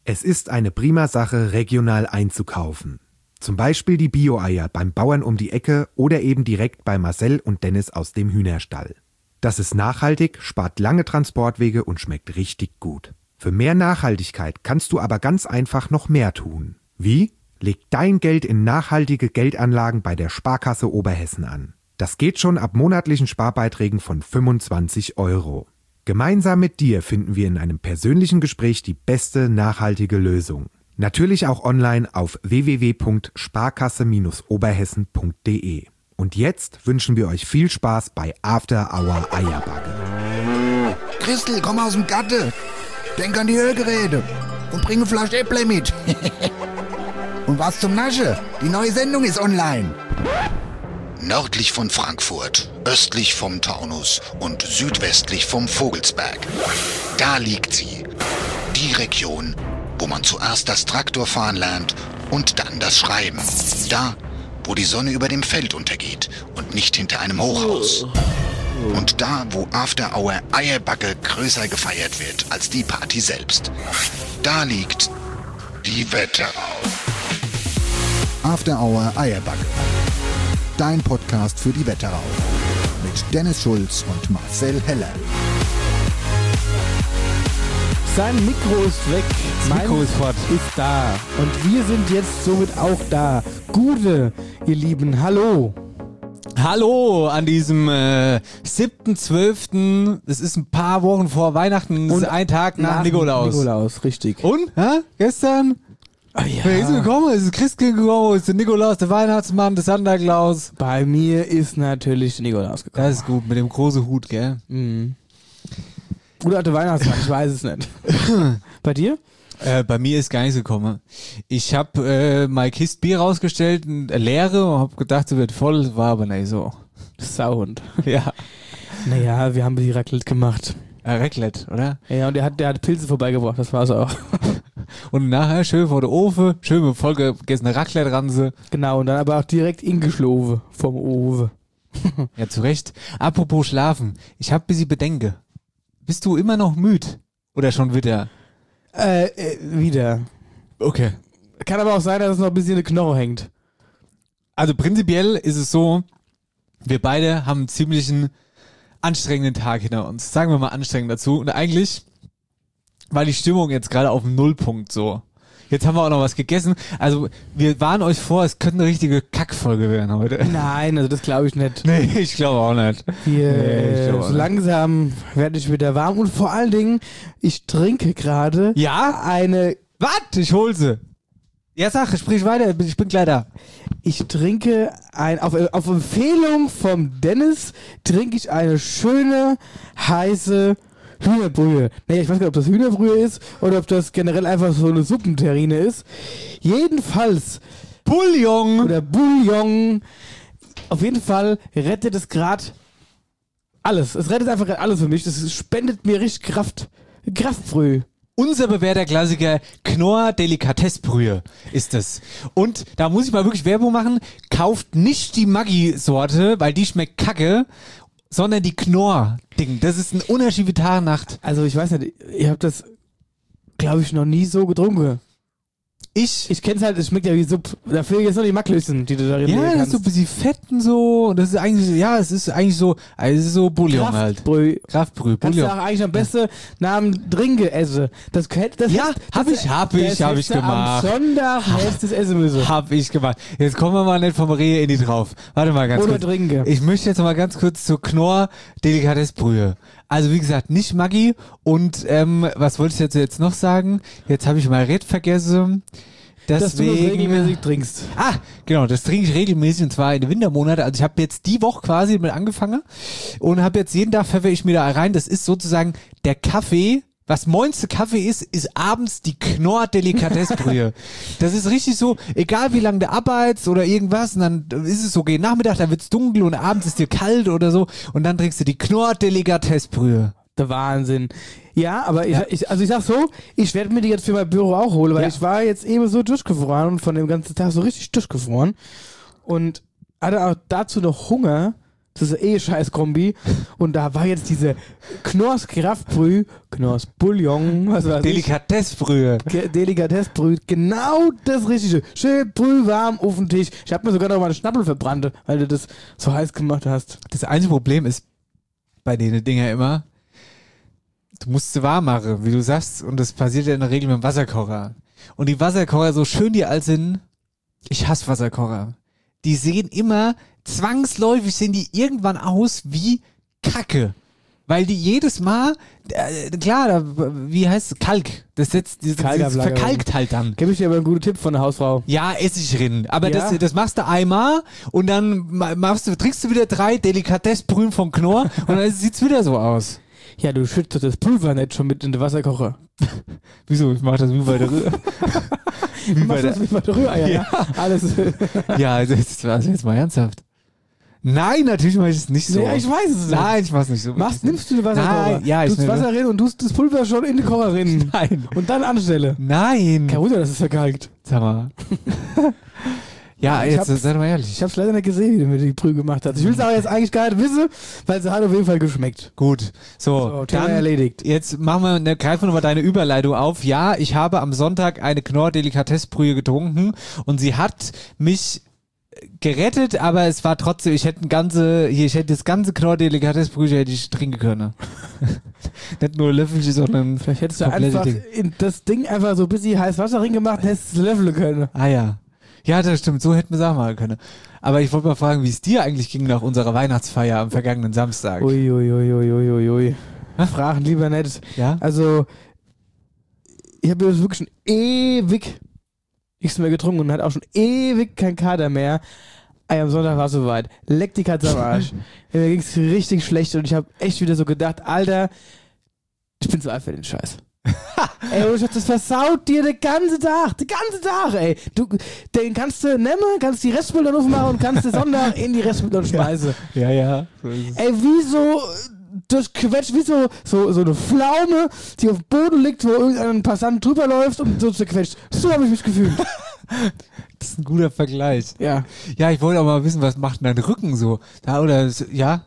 Es ist eine prima Sache, regional einzukaufen. Zum Beispiel die Bio-Eier beim Bauern um die Ecke oder eben direkt bei Marcel und Dennis aus dem Hühnerstall. Das ist nachhaltig, spart lange Transportwege und schmeckt richtig gut. Für mehr Nachhaltigkeit kannst du aber ganz einfach noch mehr tun. Wie? Leg dein Geld in nachhaltige Geldanlagen bei der Sparkasse Oberhessen an. Das geht schon ab monatlichen Sparbeiträgen von 25 €. Gemeinsam mit dir finden wir in einem persönlichen Gespräch die beste nachhaltige Lösung. Natürlich auch online auf www.sparkasse-oberhessen.de. Und jetzt wünschen wir euch viel Spaß bei After Hour Eierbacke. Christel, komm aus dem Gatte. Denk an die Hörgeräte und bring eine Flasche Äpple mit. Und was zum Nasche? Die neue Sendung ist online. Nördlich von Frankfurt, östlich vom Taunus und südwestlich vom Vogelsberg. Da liegt sie. Die Region, wo man zuerst das Traktorfahren lernt und dann das Schreiben. Da, wo die Sonne über dem Feld untergeht und nicht hinter einem Hochhaus. Und da, wo After Hour Eierbacke größer gefeiert wird als die Party selbst. Da liegt die Wetterau. After Hour Eierbacke. Dein Podcast für die Wetterau. Mit Dennis Schulz und Marcel Heller. Sein Mikro ist weg. Das Mikro ist fort. Ist da. Und wir sind jetzt somit auch da. Gute, ihr Lieben, hallo. Hallo an diesem 7.12. Es ist ein paar Wochen vor Weihnachten. Es ist ein Tag nach Nikolaus. Nikolaus, richtig. Und? Gestern? Ah, ja. Wer ist gekommen? Es ist Christkind gekommen, es ist der Nikolaus, der Weihnachtsmann, der Santa Claus. Bei mir ist natürlich der Nikolaus gekommen. Das ist gut, mit dem großen Hut, gell? Mhm. Oder der Weihnachtsmann, ich weiß es nicht. Bei dir? Bei mir ist gar nichts gekommen. Ich habe meine Kiste Bier rausgestellt, leere, und habe gedacht, sie wird voll, war aber nicht so. Sauhund. Ja. Naja, wir haben die Raclette gemacht. Raclette, oder? Ja, und der hat Pilze vorbeigebracht, das war's auch. Und nachher schön vor der Ofen, schön mit vollgegessene Raclette-Ranse. Genau, und dann aber auch direkt ingeschloven vom Ofen. Ja, zu Recht. Apropos Schlafen, ich hab ein bisschen Bedenken. Bist du immer noch müde? Oder schon wieder? Wieder. Okay. Kann aber auch sein, dass es noch ein bisschen in der Knoche hängt. Also prinzipiell ist es so, wir beide haben einen ziemlichen anstrengenden Tag hinter uns. Sagen wir mal anstrengend dazu. Und eigentlich war die Stimmung jetzt gerade auf dem Nullpunkt so. Jetzt haben wir auch noch was gegessen. Also wir warnen euch vor, es könnte eine richtige Kackfolge werden heute. Nein, also das glaube ich nicht. Nee, ich glaube auch nicht. So langsam werde ich wieder warm. Und vor allen Dingen, ich trinke gerade eine... Was? Ich hol sie. Ja, sag, sprich weiter, ich bin gleich da. Ich trinke auf Empfehlung vom Dennis trinke ich eine schöne, heiße Hühnerbrühe. Naja, ich weiß gar nicht, ob das Hühnerbrühe ist oder ob das generell einfach so eine Suppenterrine ist. Jedenfalls Bouillon. Oder Bouillon. Auf jeden Fall rettet es gerade alles. Es rettet einfach gerade alles für mich. Das spendet mir richtig Kraftbrühe. Unser bewährter Klassiker Knorr Delikatessbrühe ist es. Und da muss ich mal wirklich Werbung machen. Kauft nicht die Maggi-Sorte, weil die schmeckt kacke, sondern die Knorr-Ding. Das ist ein Unterschied wie Tag und Nacht. Also ich weiß nicht, ich habe das, glaube ich, noch nie so getrunken. Ich kenn's halt, es schmeckt ja wie Suppe. Da fehlen jetzt nur die Macklöschen, die du darin legen kannst. Ja, das ist so ein bisschen fett und so. Und das ist eigentlich, es ist eigentlich so, es ist so Bouillon halt. Kraftbrühe, Kannst Bouillon. du auch eigentlich am besten nach dem Trinken essen. Das hab ich gemacht. Am Sonntag hättest du es essen müssen. Hab ich gemacht. Jetzt kommen wir mal nicht vom Rehe in die drauf. Warte mal ganz kurz. Oder trinke. Ich möchte jetzt mal ganz kurz zur Knorr Delikatessbrühe. Also wie gesagt, nicht Maggi. Und was wollte ich jetzt noch sagen? Jetzt habe ich mal Red vergessen. Dass du das regelmäßig trinkst. Genau, das trinke ich regelmäßig und zwar in den Wintermonaten. Also ich habe jetzt die Woche quasi mit angefangen und habe jetzt jeden Tag pfeffer ich mir da rein. Das ist sozusagen der Kaffee. Was moinste Kaffee ist abends die Knorr Delikatessbrühe. Das ist richtig so, egal wie lange du arbeitest oder irgendwas, und dann ist es so, gegen Nachmittag, dann wird's dunkel und abends ist dir kalt oder so und dann trinkst du die Knorr Delikatessbrühe. Der Wahnsinn. Ja, aber ich sag so, ich werde mir die jetzt für mein Büro auch holen, weil ich war jetzt eben so durchgefroren und von dem ganzen Tag so richtig durchgefroren und hatte auch dazu noch Hunger. Das ist Scheiß-Kombi. Und da war jetzt diese Knorrs Kraftbrühe, Knorrs Bouillon, was weiß ich. Delikatessbrühe. Delikatessbrühe, genau das Richtige. Schön brühwarm auf den Tisch. Ich habe mir sogar noch mal einen Schnappel verbrannt, weil du das so heiß gemacht hast. Das einzige Problem ist bei den Dinger immer, du musst sie warm machen, wie du sagst, und das passiert ja in der Regel mit dem Wasserkocher. Und die Wasserkocher, so schön die alt sind, ich hasse Wasserkocher. Die sehen immer, zwangsläufig sehen die irgendwann aus wie Kacke. Weil die jedes Mal, klar, wie heißt es? Kalk. Das verkalkt halt dann. Gib ich dir aber einen guten Tipp von der Hausfrau. Ja, Essigrin. Aber Ja? das machst du einmal und dann trinkst du wieder 3 Delikatessbrühen vom Knorr und dann sieht's wieder so aus. Ja, du schüttest das Pulver nicht schon mit in den Wasserkocher. Wieso? Ich mach das wie bei der Du machst das wie bei der Rühreier, ja? Alles. Ja, also jetzt mal ernsthaft. Nein, natürlich mach ich es nicht so. Ja, ich weiß es nicht. Nein, ich mach's nicht so. Nimmst du den Wasserkocher? Nein, ja, ich tust Wasser rein und tust das Pulver schon in den Kocher rein. Nein. Und dann anstelle. Nein. Kein Wunder, das ist verkalkt. Sag mal. Ja, Ich jetzt sei doch mal ehrlich. Ich hab's leider nicht gesehen, wie du mir die Brühe gemacht hast. Ich will's aber jetzt eigentlich gar nicht wissen, weil sie hat auf jeden Fall geschmeckt. Gut. So, Thema dann erledigt. jetzt greifen wir nochmal deine Überleitung auf. Ja, ich habe am Sonntag eine Knorr-Delikatessbrühe getrunken und sie hat mich gerettet, aber es war trotzdem, ich hätte das ganze Knorr-Delikatessbrühe hätte ich trinken können. Nicht nur Löffelchen, sondern Vielleicht hättest du komplette einfach Ding. in das Ding einfach so ein bisschen heiß Wasser reingemacht, hättest du es löffeln können. Ah ja. Ja, das stimmt, so hätten wir es auch machen können. Aber ich wollte mal fragen, wie es dir eigentlich ging nach unserer Weihnachtsfeier am vergangenen Samstag. Ui. Fragen lieber nicht. Ja? Also, ich habe jetzt wirklich schon ewig nichts mehr getrunken und hatte auch schon ewig kein Kater mehr. Am Sonntag war es soweit. Leck die Katze am Arsch. Mir ging es richtig schlecht und ich habe echt wieder so gedacht, Alter, ich bin zu alt für den Scheiß. Ey, ohne Scheiß, das versaut dir den ganzen Tag, ey. Den kannst du nehmen, kannst die Restmüll aufmachen und kannst den Sonntag in die Restmüll schmeißen. Ja. Ey, wie so durchquetscht, wie so eine Pflaume, die auf dem Boden liegt, wo irgendein Passant drüber läuft und so zerquetscht. So habe ich mich gefühlt. Das ist ein guter Vergleich. Ja. Ja, ich wollte auch mal wissen, was macht denn dein Rücken so? Da oder so, ja?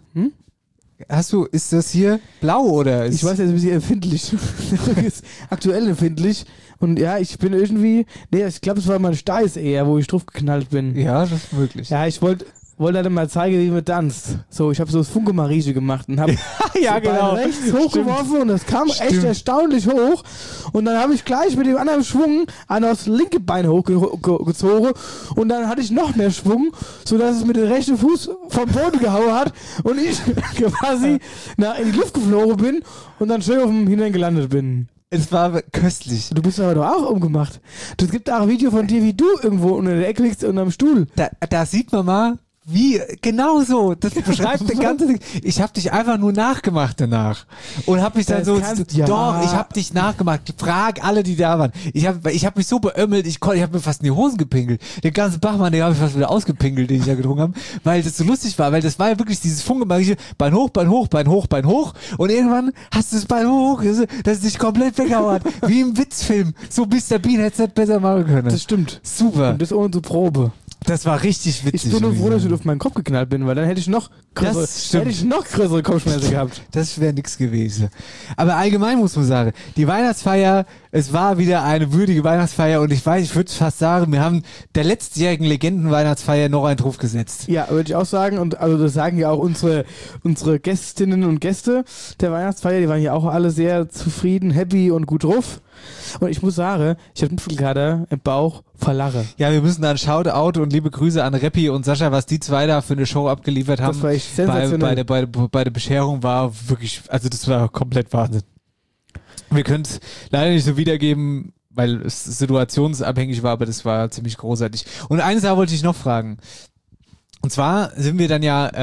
Ist das hier blau oder ist Ich weiß jetzt ein bisschen empfindlich. Ist aktuell empfindlich. Und ja, ich bin irgendwie, ich glaube, es war mein Steiß eher, wo ich drauf geknallt bin. Ja, das ist möglich. Ja, ich wollte halt mal zeigen, wie man tanzt. So, ich habe so das Funke-Marieche gemacht und habe Ja, genau. rechts hochgeworfen und das kam echt erstaunlich hoch. Und dann habe ich gleich mit dem anderen Schwung das linke Bein hochgezogen und dann hatte ich noch mehr Schwung, sodass es mit dem rechten Fuß vom Boden gehauen hat und ich quasi in die Luft geflogen bin und dann schön auf dem Hintern gelandet bin. Es war köstlich. Du bist aber doch auch umgemacht. Es gibt auch ein Video von dir, wie du irgendwo unter der Ecke liegst unterm Stuhl. Da sieht man mal, wie, genau so, das beschreibt den ganzen Ding. Ich habe dich einfach nur nachgemacht danach. Und habe mich dann doch, ich habe dich nachgemacht. Frag alle, die da waren. Ich hab mich so beömmelt, ich habe mir fast in die Hosen gepinkelt. Den ganzen Bachmann, den habe ich fast wieder ausgepinkelt, den ich da getrunken habe, weil das so lustig war, weil das war ja wirklich dieses Funke-Marische, Bein hoch. Und irgendwann hast du das Bein hoch, dass es dich komplett weggehauen hat. Wie im Witzfilm. So Mr. Bean hätte es nicht besser machen können. Das stimmt. Super. Und das ohne zur Probe. Das war richtig witzig. Ich bin nur froh, dass ich auf meinen Kopf geknallt bin, weil dann hätte ich noch größere Kopfschmerzen gehabt. Das wäre nix gewesen. Aber allgemein muss man sagen, die Weihnachtsfeier, es war wieder eine würdige Weihnachtsfeier und ich würde fast sagen, wir haben der letztjährigen Legenden-Weihnachtsfeier noch einen drauf gesetzt. Ja, würde ich auch sagen, und also das sagen ja auch unsere Gästinnen und Gäste der Weihnachtsfeier, die waren ja auch alle sehr zufrieden, happy und gut drauf. Und ich muss sagen, ich hatte Muskelkater im Bauch vor Lache. Ja, wir müssen da ein Shoutout und liebe Grüße an Reppi und Sascha, was die zwei da für eine Show abgeliefert haben. Das war echt sensationell. Bei der Bescherung war wirklich, also das war komplett Wahnsinn. Wir können es leider nicht so wiedergeben, weil es situationsabhängig war, aber das war ziemlich großartig. Und eine Sache wollte ich noch fragen. Und zwar sind wir dann ja,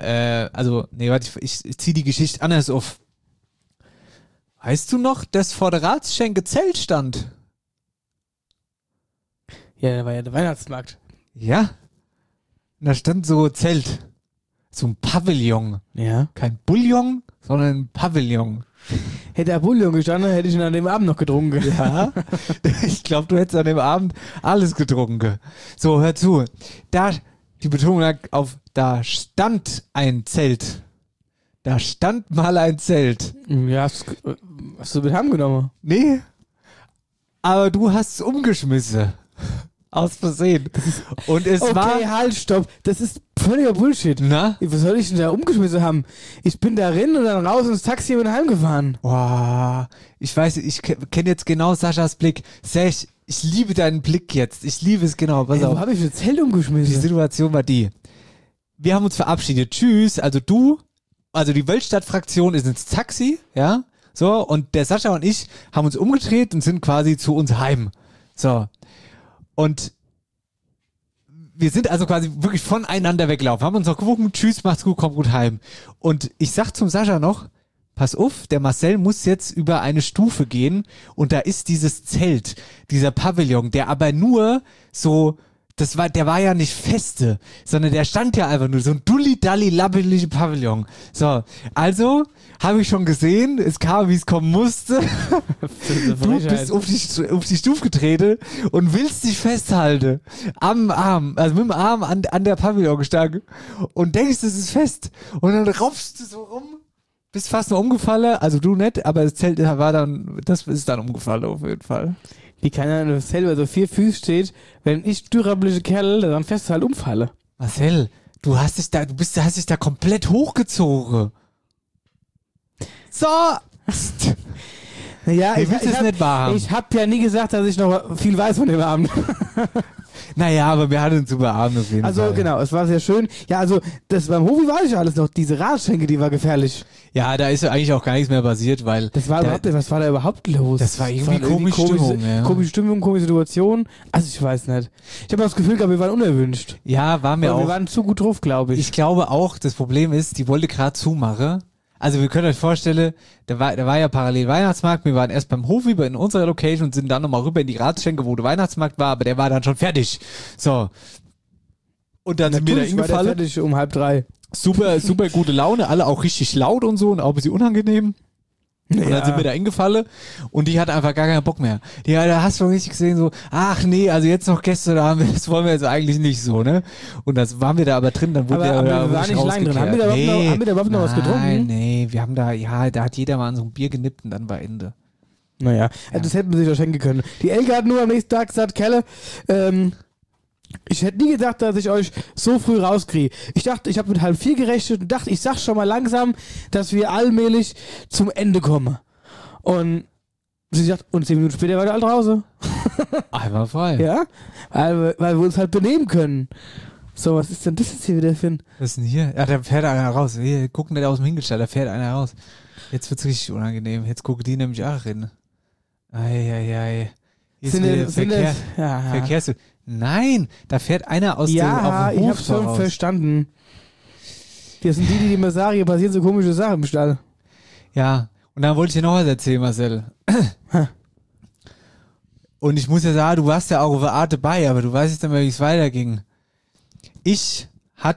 ich ziehe die Geschichte anders auf. Weißt du noch, dass vor der Ratsschenke Zelt stand? Ja, da war ja der Weihnachtsmarkt. Ja. Und da stand so Zelt. So ein Pavillon. Ja. Kein Bouillon, sondern ein Pavillon. Hätte der Bouillon gestanden, hätte ich ihn an dem Abend noch getrunken. Ja. Ich glaube, du hättest an dem Abend alles getrunken. So, hör zu. Da Die Betonung lag auf, da stand ein Zelt. Da stand mal ein Zelt. Ja, hast du mit heimgenommen? Nee. Aber du hast es umgeschmissen. Aus Versehen. Und es war... Okay, halt, stopp. Das ist völliger Bullshit. Na? Was soll ich denn da umgeschmissen haben? Ich bin da rein und dann raus ins Taxi und bin heimgefahren. Boah, ich weiß, ich kenne jetzt genau Saschas Blick. Serge, ich liebe deinen Blick jetzt. Ich liebe es genau. Pass Ey, wo auf. habe ich das Zelt Die umgeschmissen? Situation war die. Wir haben uns verabschiedet. Tschüss. Also die Weltstadt-Fraktion ist ins Taxi, ja. So, und der Sascha und ich haben uns umgedreht und sind quasi zu uns heim. So. Und wir sind also quasi wirklich voneinander weggelaufen. Haben uns noch gewunken, tschüss, macht's gut, kommt gut heim. Und ich sag zum Sascha noch, pass auf, der Marcel muss jetzt über eine Stufe gehen und da ist dieses Zelt, dieser Pavillon, der aber nur so, der war ja nicht feste, sondern der stand ja einfach nur so ein dulli-dalli-labbeliger Pavillon. So, also habe ich schon gesehen, es kam, wie es kommen musste. Du bist auf die Stufe getreten und willst dich festhalten. Am Arm, also mit dem Arm an der Pavillonstange und denkst, es ist fest. Und dann raufst du so rum, bist fast nur umgefallen. Also du nicht, aber das Zelt das ist dann umgefallen auf jeden Fall. Wie keiner selber so 4 Füße steht, wenn ich dürrabliche Kerl dann fest halt umfalle. Marcel, du hast dich da komplett hochgezogen. So! Naja, Hey, willst du es nicht wahrhaben? Ich habe ja nie gesagt, dass ich noch viel weiß von dem Abend. Naja, aber wir hatten einen super Abend auf jeden Fall. Also genau, es war sehr schön. Ja, also das beim Hofi war ich alles noch. Diese Radschenke, die war gefährlich. Ja, da ist ja eigentlich auch gar nichts mehr passiert, weil... Das war was war da überhaupt los? Das war irgendwie komische Stimmung, ja. Komische Stimmung, komische Situation. Also ich weiß nicht. Ich habe das Gefühl gehabt, wir waren unerwünscht. Ja, waren wir Aber auch. wir waren zu gut drauf, glaube ich. Ich glaube auch, das Problem ist, die wollte gerade zumachen. Also wir können euch vorstellen, da war ja parallel Weihnachtsmarkt, wir waren erst beim Hofi in unserer Location und sind dann nochmal rüber in die Radschenke, wo der Weihnachtsmarkt war, aber der war dann schon fertig. So. Und dann sind wir da Natürlich war der hingefallen. fertig um 2:30. Super, super gute Laune, alle auch richtig laut und so und auch ein bisschen unangenehm. Und dann sind wir da hingefallen und die hatte einfach gar keinen Bock mehr. Da hast du richtig gesehen so, ach nee, also jetzt noch Gäste, das wollen wir jetzt eigentlich nicht so, ne? Und das waren wir da aber drin, dann wurde aber wir waren nicht lang drin. Haben wir da überhaupt noch was getrunken? Nee, wir haben da hat jeder mal an so ein Bier genippt und dann war Ende. Naja, das hätten wir sich doch schenken können. Die Elke hat nur am nächsten Tag gesagt, Kelle, ich hätte nie gedacht, dass ich euch so früh rauskriege. Ich dachte, ich habe mit 3:30 gerechnet und dachte, ich sag schon mal langsam, dass wir allmählich zum Ende kommen. Und sie sagt, und 10 Minuten später war der alle draußen. Einmal frei. Ja, weil wir uns halt benehmen können. So, was ist denn das jetzt hier wieder für ein... Was ist denn hier? Ja, da fährt einer raus. Wir gucken nicht aus dem Hingestellt, da fährt einer raus. Jetzt wird's richtig unangenehm. Jetzt gucken die nämlich auch rein. Eieiei. Verkehrs... Nein, da fährt einer aus dem Hof ich hab's schon raus. verstanden. Das sind die immer sagen, hier passieren so komische Sachen im Stall. Ja, und dann wollte ich dir noch was erzählen, Marcel. Und ich muss ja sagen, du warst ja auch auf der Art dabei, aber du weißt jetzt nicht mehr, wie es weiterging. Wir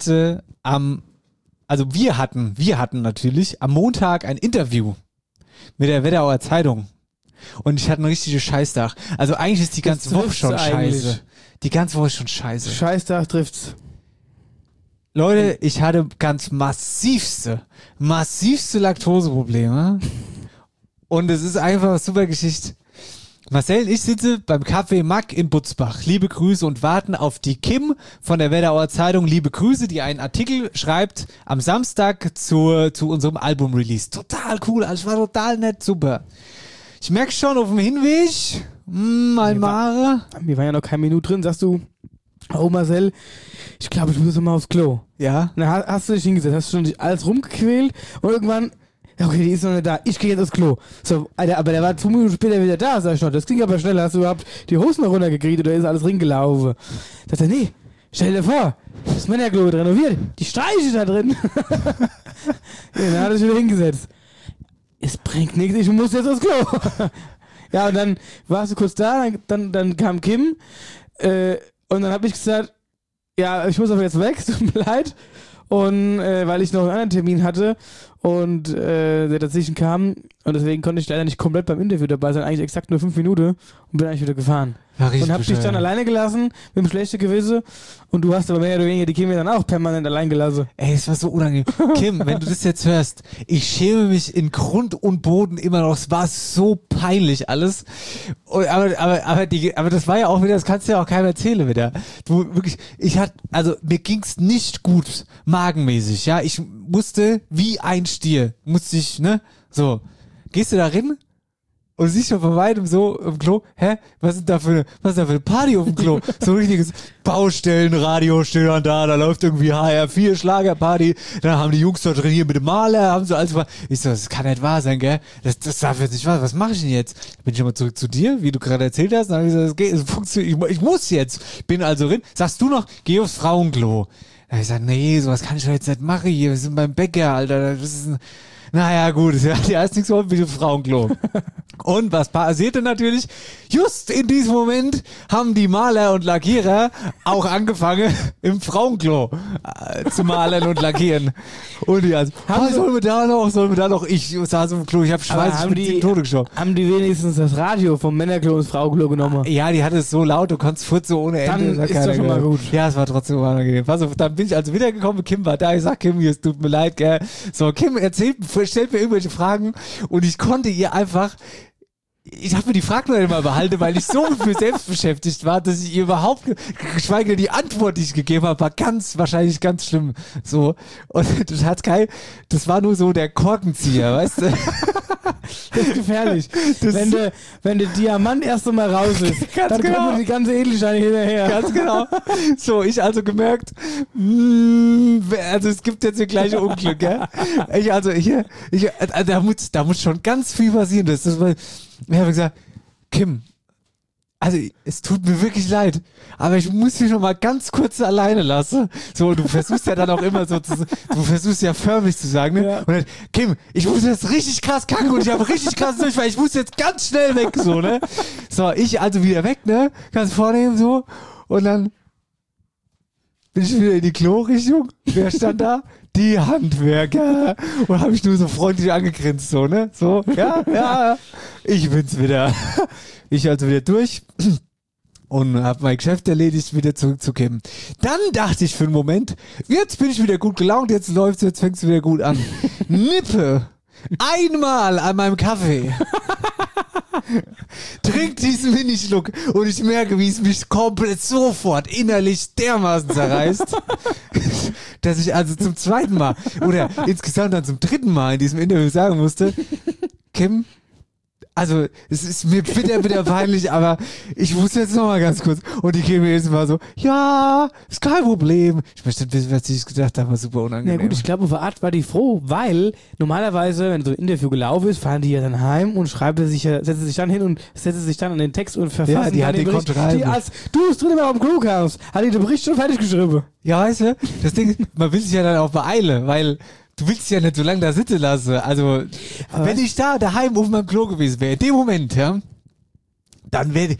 hatten natürlich am Montag ein Interview mit der Wetterauer Zeitung. Und ich hatte einen richtigen Scheißtag. Also eigentlich ist die ganze Woche schon scheiße. Die ganze Woche ist schon scheiße. Scheißtag trifft's. Leute, ich hatte ganz massivste Laktoseprobleme. Und es ist einfach eine super Geschichte. Marcel und ich sitze beim Café Mack in Butzbach. Liebe Grüße und warten auf die Kim von der Wetterauer Zeitung. Liebe Grüße, die einen Artikel schreibt am Samstag zu unserem Album-Release. Total cool, also es war total nett, super. Ich merke schon auf dem Hinweg, Mare. Wir waren ja noch keine Minute drin, sagst du, oh Marcel, ich glaube, ich muss jetzt mal aufs Klo. Ja. Dann hast du dich hingesetzt, hast schon alles rumgequält und irgendwann, okay, die ist noch nicht da, ich gehe jetzt aufs Klo. So, Alter, aber der war 2 Minuten später wieder da, sag ich noch, das ging aber schneller, hast du überhaupt die Hosen noch runtergekriegt oder ist alles ringelaufen? Sagt er, nee, stell dir vor, das Männerklo wird renoviert, die Streiche da drin. Ja, dann hat er sich wieder hingesetzt. Es bringt nichts, ich muss jetzt aufs Klo. Ja, und dann warst du kurz da, dann kam Kim, und dann habe ich gesagt, ja, ich muss aber jetzt weg, es tut mir leid. Und weil ich noch einen anderen Termin hatte und der dazwischen kam und deswegen konnte ich leider nicht komplett beim Interview dabei sein, eigentlich exakt nur 5 Minuten und bin eigentlich wieder gefahren. War richtig und hab dich dann bescheuert. alleine gelassen mit dem schlechten Gewissen und du hast aber mehr oder weniger die Kinder dann auch permanent allein gelassen. Ey, es war so unangenehm. Kim, wenn du das jetzt hörst, ich schäme mich in Grund und Boden immer noch. Es war so peinlich alles. Aber das war ja auch wieder, das kannst du ja auch keinem erzählen wieder. Du wirklich, mir ging's nicht gut, magenmäßig, ja. Ich musste wie ein Stier, ne? So. Gehst du da rein? Und siehst schon von weitem so im Klo, was ist da für eine Party auf dem Klo? So ein richtiges Baustellenradio steht dann da läuft irgendwie HR4 Schlagerparty, dann haben die Jungs da drin hier mit dem Maler, haben so alles gemacht. Ich so, das kann nicht wahr sein, gell? Das darf jetzt nicht wahr sein. Was mache ich denn jetzt? Bin ich mal zurück zu dir, wie du gerade erzählt hast, dann habe ich gesagt, das geht, das funktioniert, ich muss jetzt. Bin also drin. Sagst du noch, geh aufs Frauenklo. Da hab ich gesagt, nee, sowas kann ich doch jetzt nicht machen hier, wir sind beim Bäcker, Alter, das ist naja, gut, ja, ist nichts so wie ein Frauenklo. Und was passierte natürlich? Just in diesem Moment haben die Maler und Lackierer auch angefangen, im Frauenklo zu malen und lackieren. Und die also, sollen wir da noch? Ich saß im Klo, ich hab Schweiß, ich bin in Tode geschoben. Haben die wenigstens das Radio vom Männerklo ins Frauenklo genommen? Ja, die hatte es so laut, du konntest furzen ohne Ende. Dann ist das schon mal gut. Ja, es war trotzdem unangenehm. Pass auf, dann bin ich also wiedergekommen, Kim war da, ich sag, Kim, es tut mir leid, gell. So, Kim stellt mir irgendwelche Fragen und ich konnte ihr einfach, ich habe mir die Fragen noch immer behalten, weil ich so mit mir selbst beschäftigt war, dass ich ihr überhaupt, geschweige denn die Antwort, die ich gegeben habe, war wahrscheinlich ganz schlimm. So. Und das war nur so der Korkenzieher, weißt du? Das ist gefährlich. Wenn der Diamant erst einmal raus ist, dann kommen die ganze Edelsteine hinterher. Ganz genau. So, ich also gemerkt, also es gibt jetzt hier gleiche Unglück, gell? Da muss schon ganz viel passieren. Ich habe gesagt, Kim, also es tut mir wirklich leid, aber ich muss dich noch mal ganz kurz alleine lassen. So, du versuchst ja dann auch immer so, du versuchst ja förmlich zu sagen, ne? Ja. Und dann, Kim, ich muss jetzt richtig krass kacken und ich habe richtig krass Durchfall, ich muss jetzt ganz schnell weg, so, ne? So, ich also wieder weg, ne? Ganz vornehmen, so. Und dann bin ich wieder in die Klo-Richtung. Wer stand da? Die Handwerker. Und habe ich nur so freundlich angegrinst, so, ne? So, ja, ich bin's wieder. Ich also wieder durch und habe mein Geschäft erledigt, wieder zurückzukommen. Dann dachte ich für einen Moment, jetzt bin ich wieder gut gelaunt, jetzt läuft's, jetzt fängt's wieder gut an. Nippe einmal an meinem Kaffee. Trink diesen Minischluck und ich merke, wie es mich komplett sofort innerlich dermaßen zerreißt, dass ich also zum zweiten Mal oder insgesamt dann zum dritten Mal in diesem Interview sagen musste, Kim, also es ist mir bitter peinlich, aber ich muss jetzt noch mal ganz kurz. Und die Kim jedes Mal so, ja, ist kein Problem. Ich möchte nicht wissen, was ich gedacht habe, war super unangenehm. Ja gut, ich glaube, auf der Art war die froh, weil normalerweise, wenn so ein Interview gelaufen ist, fahren die ja dann heim und setzen sich dann hin und setzen sich dann an den Text und verfassen ja, die dann hat den die Bericht. Kontrolle. Die als du es drin immer auf dem Klo kamst, hat die den Bericht schon fertig geschrieben. Ja, weißt du, das Ding ist, man will sich ja dann auch beeilen, weil du willst ja nicht so lange da sitzen lassen. Also, aber wenn ich da daheim auf meinem Klo gewesen wäre, in dem Moment, ja, dann wäre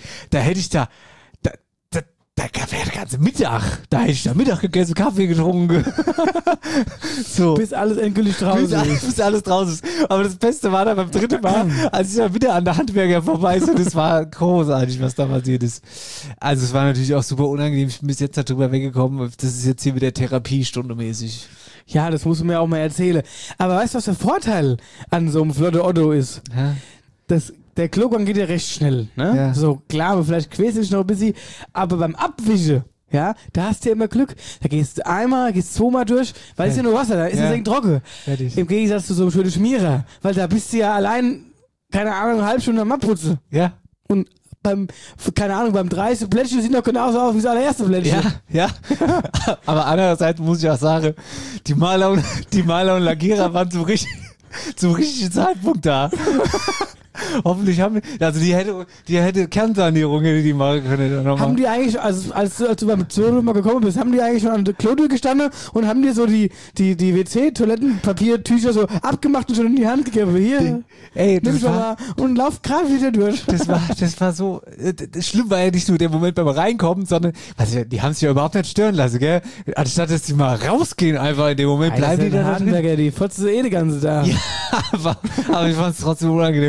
der ganze Mittag, da hätte ich da Mittag gegessen, Kaffee getrunken. So. Bis alles endgültig draußen ist. Bis alles draußen ist. Aber das Beste war dann beim dritten Mal, als ich dann wieder an der Handwerker vorbei ist und es war großartig, was da passiert ist. Also es war natürlich auch super unangenehm. Ich bin bis jetzt darüber weggekommen. Das ist jetzt hier wieder Therapiestunde mäßig. Ja, das musst du mir auch mal erzählen. Aber weißt du, was der Vorteil an so einem Flotte Otto ist? Ja. Der Klogang geht ja recht schnell, ne? Ja. So, klar, aber vielleicht quälst du dich noch ein bisschen, aber beim Abwischen, ja, da hast du ja immer Glück. Da gehst du zweimal durch, weil es ja nur Wasser, da ist es ja trocken. Im Gegensatz zu so einem schönen Schmierer, weil da bist du ja allein, keine Ahnung, eine halbe Stunde am Abputzen. Ja. Und beim 30. Plättchen sieht doch genauso aus wie das allererste Plättchen. Ja. Aber andererseits muss ich auch sagen, die Maler und Lackierer waren zum richtigen Zeitpunkt da. Hoffentlich haben die hätte Kernsanierung die machen können. Haben die eigentlich, als du beim Zoo mal gekommen bist, haben die eigentlich schon an der Klotür gestanden und haben dir so die WC-Toilettenpapiertücher so abgemacht und schon in die Hand gegeben. Hier, nimm schon mal und lauf gerade wieder durch. Das war so, das schlimm war ja nicht nur der Moment beim Reinkommen, sondern, also die haben sich ja überhaupt nicht stören lassen, gell? Anstatt dass die mal rausgehen einfach in dem Moment, bleiben die da drin. Die fotzen die ganze da. Ja, aber ich fand es trotzdem unangenehm. Auf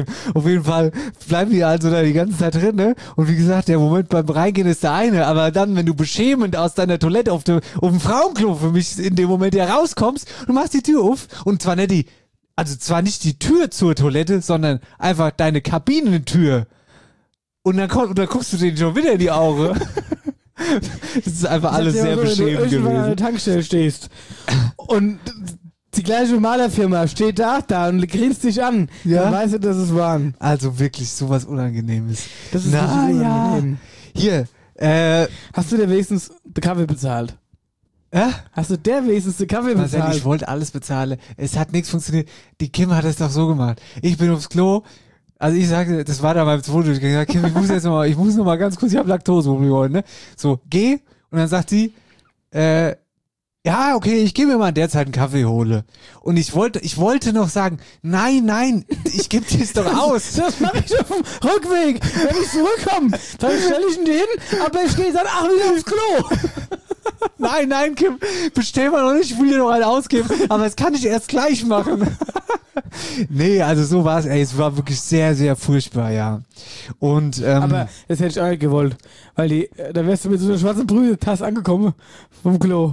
jeden Fall bleiben die also da die ganze Zeit drin, ne? Und wie gesagt, der Moment beim Reingehen ist der eine, aber dann, wenn du beschämend aus deiner Toilette auf dem Frauenklo für mich in dem Moment ja rauskommst, du machst die Tür auf und zwar nicht die Tür zur Toilette, sondern einfach deine Kabinentür. Und dann guckst du denen schon wieder in die Augen. Das ist einfach alles sehr beschämend gewesen. Wenn du an der Tankstelle stehst und die gleiche Malerfirma steht da und grinst dich an, dann weißt du, dass es waren. Also wirklich sowas Unangenehmes. Das ist richtig unangenehm. Hier, hast du dir wenigstens den Kaffee bezahlt? Hast du der wenigstens den Kaffee bezahlt? Marcel, ich wollte alles bezahlen. Es hat nichts funktioniert. Die Kim hat es doch so gemacht. Ich bin aufs Klo. Also ich sagte, das war da beim Foto. Ich gesagt, Kim, ich muss noch mal ganz kurz, ich habe Laktoseprobleme, ne? So, geh. Und dann sagt sie, ja, okay, ich gehe mir mal in der Zeit einen Kaffee hole. Und ich wollte noch sagen, nein, ich gebe dir es doch aus. Das mache ich auf dem Rückweg. Wenn ich zurückkomme, dann stelle ich ihn dir hin, aber ich gehe dann wieder aufs Klo. Nein, Kim, bestell mal noch nicht, ich will dir noch einen ausgeben, aber das kann ich erst gleich machen. Nee, also so war es, es war wirklich sehr, sehr furchtbar, ja. Und, aber das hätte ich auch nicht gewollt, weil da wärst du mit so einer schwarzen Brühetasse angekommen vom Klo.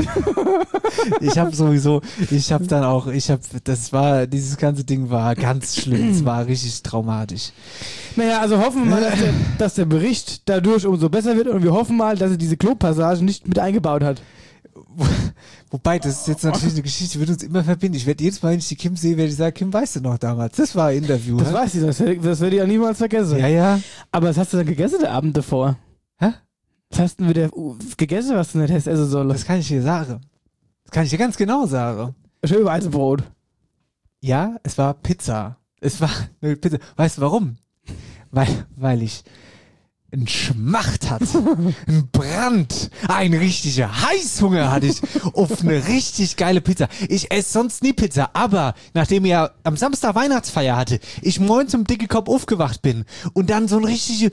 Dieses ganze Ding war ganz schlimm, es war richtig traumatisch. Naja, also hoffen wir mal, dass der Bericht dadurch umso besser wird und wir hoffen mal, dass er diese Klopassagen nicht mit eingebaut hat. Wobei, das ist jetzt natürlich eine Geschichte, die wird uns immer verbinden. Ich werde jedes Mal, wenn ich die Kim sehe, werde ich sagen, Kim, weißt du noch damals? Das war ein Interview. Das weiß ich, das werde ich ja niemals vergessen. Ja. Aber was hast du dann gegessen der Abend davor? Hä? Was hast du wieder gegessen, was du nicht hättest essen sollen? Das kann ich dir sagen. Das kann ich dir ganz genau sagen. Schön Weizenbrot. Ja, es war Pizza. Es war eine Pizza. Weißt du warum? Weil ich einen Schmacht hatte, einen Brand, einen richtigen Heißhunger hatte ich auf eine richtig geile Pizza. Ich esse sonst nie Pizza, aber nachdem ich am Samstag Weihnachtsfeier hatte, ich morgens zum dicke Kopf aufgewacht bin und dann so ein richtige,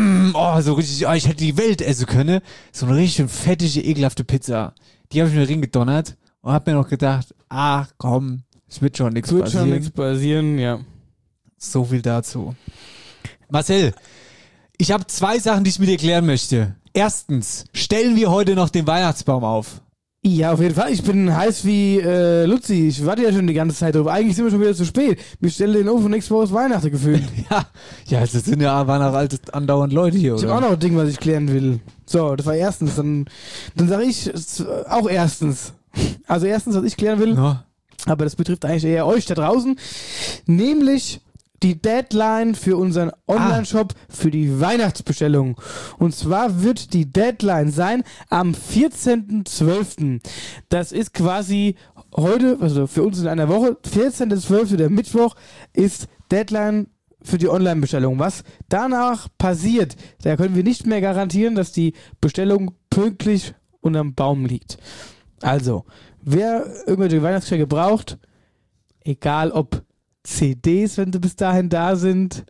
ich hätte die Welt essen können, so eine richtig fettige, ekelhafte Pizza. Die habe ich mir reingedonnert und habe mir noch gedacht, ach komm, es wird schon nichts passieren, ja. So viel dazu. Marcel, ich habe 2 Sachen, die ich mit dir klären möchte. Erstens, stellen wir heute noch den Weihnachtsbaum auf? Ja, auf jeden Fall. Ich bin heiß wie Luzi. Ich warte ja schon die ganze Zeit drauf. Eigentlich sind wir schon wieder zu spät. Wir stellen den auf und nächste Woche ist Weihnachten gefühlt. Ja, das waren auch andauernd Leute hier, oder? Ich habe auch noch ein Ding, was ich klären will. So, das war erstens. Dann sage ich auch erstens. Also erstens, was ich klären will, aber das betrifft eigentlich eher euch da draußen, nämlich die Deadline für unseren Online-Shop für die Weihnachtsbestellung. Und zwar wird die Deadline sein am 14.12. Das ist quasi heute, also für uns in einer Woche, 14.12., der Mittwoch, ist Deadline für die Online-Bestellung. Was danach passiert, da können wir nicht mehr garantieren, dass die Bestellung pünktlich unterm Baum liegt. Also, wer irgendwelche Weihnachtsgeschenke braucht, egal ob CDs, wenn sie bis dahin da sind,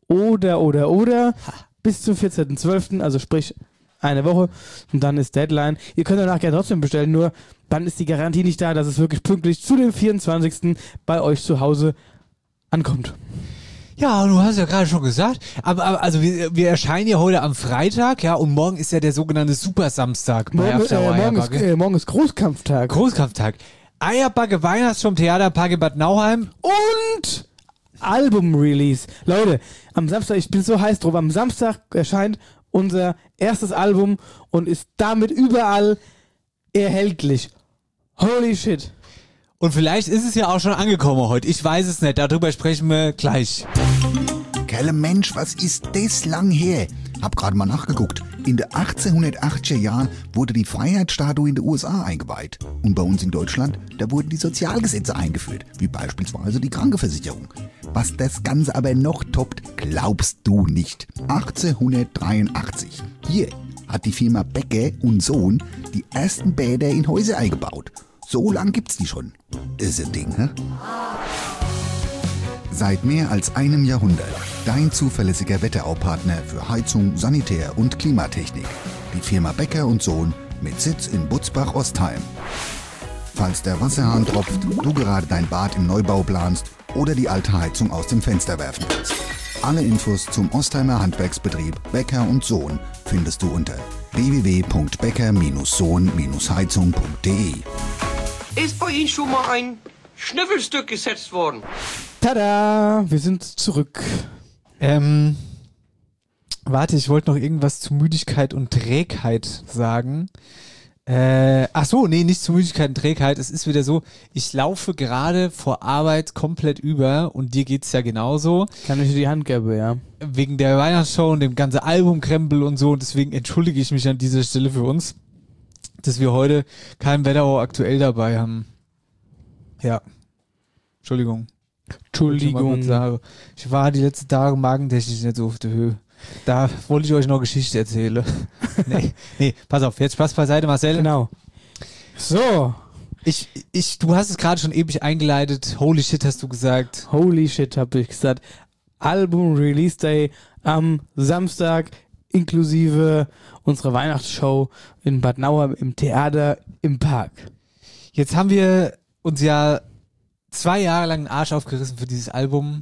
oder, bis zum 14.12., also sprich eine Woche, und dann ist Deadline. Ihr könnt danach gerne trotzdem bestellen, nur dann ist die Garantie nicht da, dass es wirklich pünktlich zu dem 24. bei euch zu Hause ankommt. Ja, du hast ja gerade schon gesagt, aber also wir erscheinen ja heute am Freitag, ja, und morgen ist ja der sogenannte Super-Samstag. Morgen ist Großkampftag. Eierbacke Weihnachtsschirm Theaterpark in Bad Nauheim und Album-Release. Leute, am Samstag, ich bin so heiß drauf, am Samstag erscheint unser erstes Album und ist damit überall erhältlich. Holy shit. Und vielleicht ist es ja auch schon angekommen heute. Ich weiß es nicht, darüber sprechen wir gleich. Kerle Mensch, was ist das lang her? Hab gerade mal nachgeguckt. In den 1880er Jahren wurde die Freiheitsstatue in den USA eingeweiht. Und bei uns in Deutschland, da wurden die Sozialgesetze eingeführt, wie beispielsweise die Krankenversicherung. Was das Ganze aber noch toppt, glaubst du nicht. 1883. Hier hat die Firma Becker und Sohn die ersten Bäder in Häuser eingebaut. So lang gibt's die schon. Ist ein Ding, hä? Seit mehr als einem Jahrhundert dein zuverlässiger Wetteraupartner für Heizung, Sanitär und Klimatechnik. Die Firma Becker und Sohn mit Sitz in Butzbach-Ostheim. Falls der Wasserhahn tropft, du gerade dein Bad im Neubau planst oder die alte Heizung aus dem Fenster werfen willst. Alle Infos zum Ostheimer Handwerksbetrieb Becker & Sohn findest du unter www.becker-sohn-heizung.de. Ist bei Ihnen schon mal ein Schnüffelstück gesetzt worden? Tada, wir sind zurück. Warte, ich wollte noch irgendwas zu Müdigkeit und Trägheit sagen. Ach so, nee, nicht zu Müdigkeit und Trägheit. Es ist wieder so, ich laufe gerade vor Arbeit komplett über und dir geht's ja genauso. Kann ich dir die Hand geben, ja. Wegen der Weihnachtsshow und dem ganzen Albumkrempel und so. Und deswegen entschuldige ich mich an dieser Stelle für uns, dass wir heute kein Wetterau aktuell dabei haben. Ja. Entschuldigung. Ich war die letzten Tage magentechnisch nicht so auf der Höhe. Da wollte ich euch noch Geschichte erzählen. nee, pass auf, jetzt Spaß beiseite, Marcel. Genau. So. Du hast es gerade schon ewig eingeleitet. Holy shit, hast du gesagt. Holy shit, habe ich gesagt. Album Release Day am Samstag inklusive unserer Weihnachtsshow in Bad Nauheim im Theater im Park. Jetzt haben wir uns ja 2 Jahre lang den Arsch aufgerissen für dieses Album.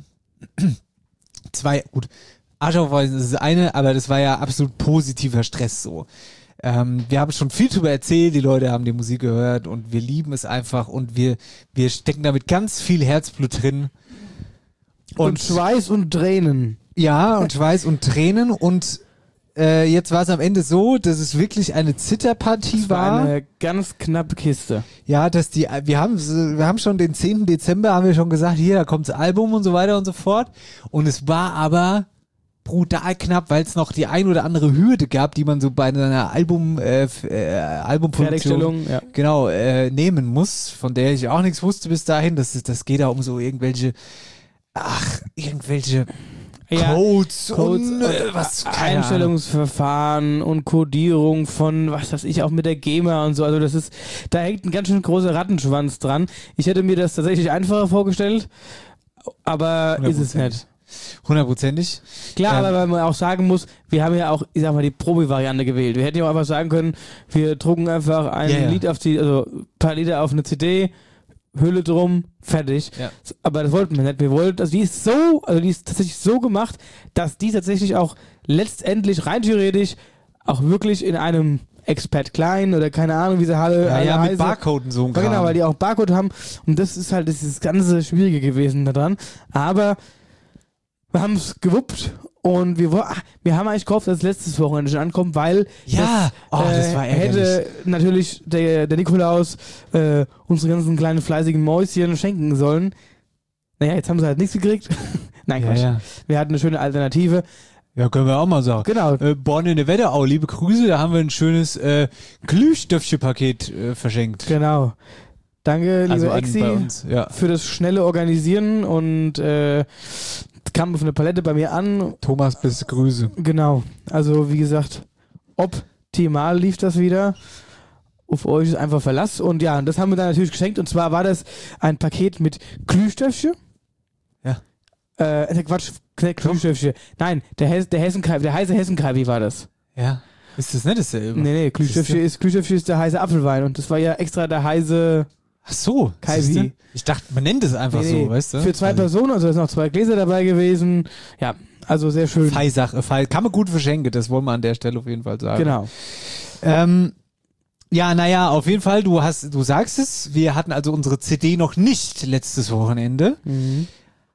Arsch aufreißen ist das eine, aber das war ja absolut positiver Stress so. Wir haben schon viel drüber erzählt, die Leute haben die Musik gehört und wir lieben es einfach und wir stecken damit ganz viel Herzblut drin. Und Schweiß und Tränen. Ja, und Schweiß und Tränen und jetzt war es am Ende so, dass es wirklich eine Zitterpartie war. Eine ganz knappe Kiste. Ja, wir haben schon den 10. Dezember haben wir schon gesagt, hier, da kommt das Album und so weiter und so fort. Und es war aber brutal knapp, weil es noch die ein oder andere Hürde gab, die man so bei einer Albumproduktion genau nehmen muss, von der ich auch nichts wusste bis dahin. Das geht da um so irgendwelche Codes und Einstellungsverfahren und Codierung von, was weiß ich, auch mit der GEMA und so. Also da hängt ein ganz schön großer Rattenschwanz dran. Ich hätte mir das tatsächlich einfacher vorgestellt, aber ist es nicht. 100%ig. Klar, aber weil man auch sagen muss, wir haben ja auch, ich sag mal, die Probi-Variante gewählt. Wir hätten ja auch einfach sagen können, wir drucken einfach ein Lied auf ein paar Lieder auf eine CD, Hülle drum, fertig. Ja. Aber das wollten wir nicht. Wir wollten, die ist tatsächlich so gemacht, dass die tatsächlich auch letztendlich rein theoretisch auch wirklich in einem Expert Klein oder keine Ahnung, wie sie alle heißen. Mit Barcode und so. Genau, weil die auch Barcode haben und das ist halt das ganze Schwierige gewesen daran. Aber wir haben es gewuppt und wir haben eigentlich gehofft, dass es letztes Wochenende schon ankommt, weil das war hätte natürlich der Nikolaus unsere ganzen kleinen fleißigen Mäuschen schenken sollen. Naja, jetzt haben sie halt nichts gekriegt. Nein, Quatsch. Ja. Wir hatten eine schöne Alternative. Ja, können wir auch mal sagen. Genau. Born in der Wetterau, liebe Grüße, da haben wir ein schönes Glühstöffchen-Paket verschenkt. Genau. Danke, liebe Exi, ja, für das schnelle Organisieren und kam auf eine Palette bei mir an. Thomas, beste Grüße. Genau. Also, wie gesagt, optimal lief das wieder. Auf euch ist einfach Verlass. Und ja, das haben wir dann natürlich geschenkt. Und zwar war das ein Paket mit Glühstöffchen. Ja. Quatsch, Glühstöffchen. Nein, der heiße Hessenkalbi war das. Ja. Ist das nicht dasselbe? Nee, Glühstöffchen ist der heiße Apfelwein. Und das war ja extra der heiße... Ach so, Kalbi. Ich dachte, man nennt es einfach so, weißt du? Für 2 Personen, also sind noch 2 Gläser dabei gewesen. Ja, also sehr schön. Kann man gut verschenken, das wollen wir an der Stelle auf jeden Fall sagen. Genau. Ja, naja, auf jeden Fall, du sagst es, wir hatten also unsere CD noch nicht letztes Wochenende. Mhm.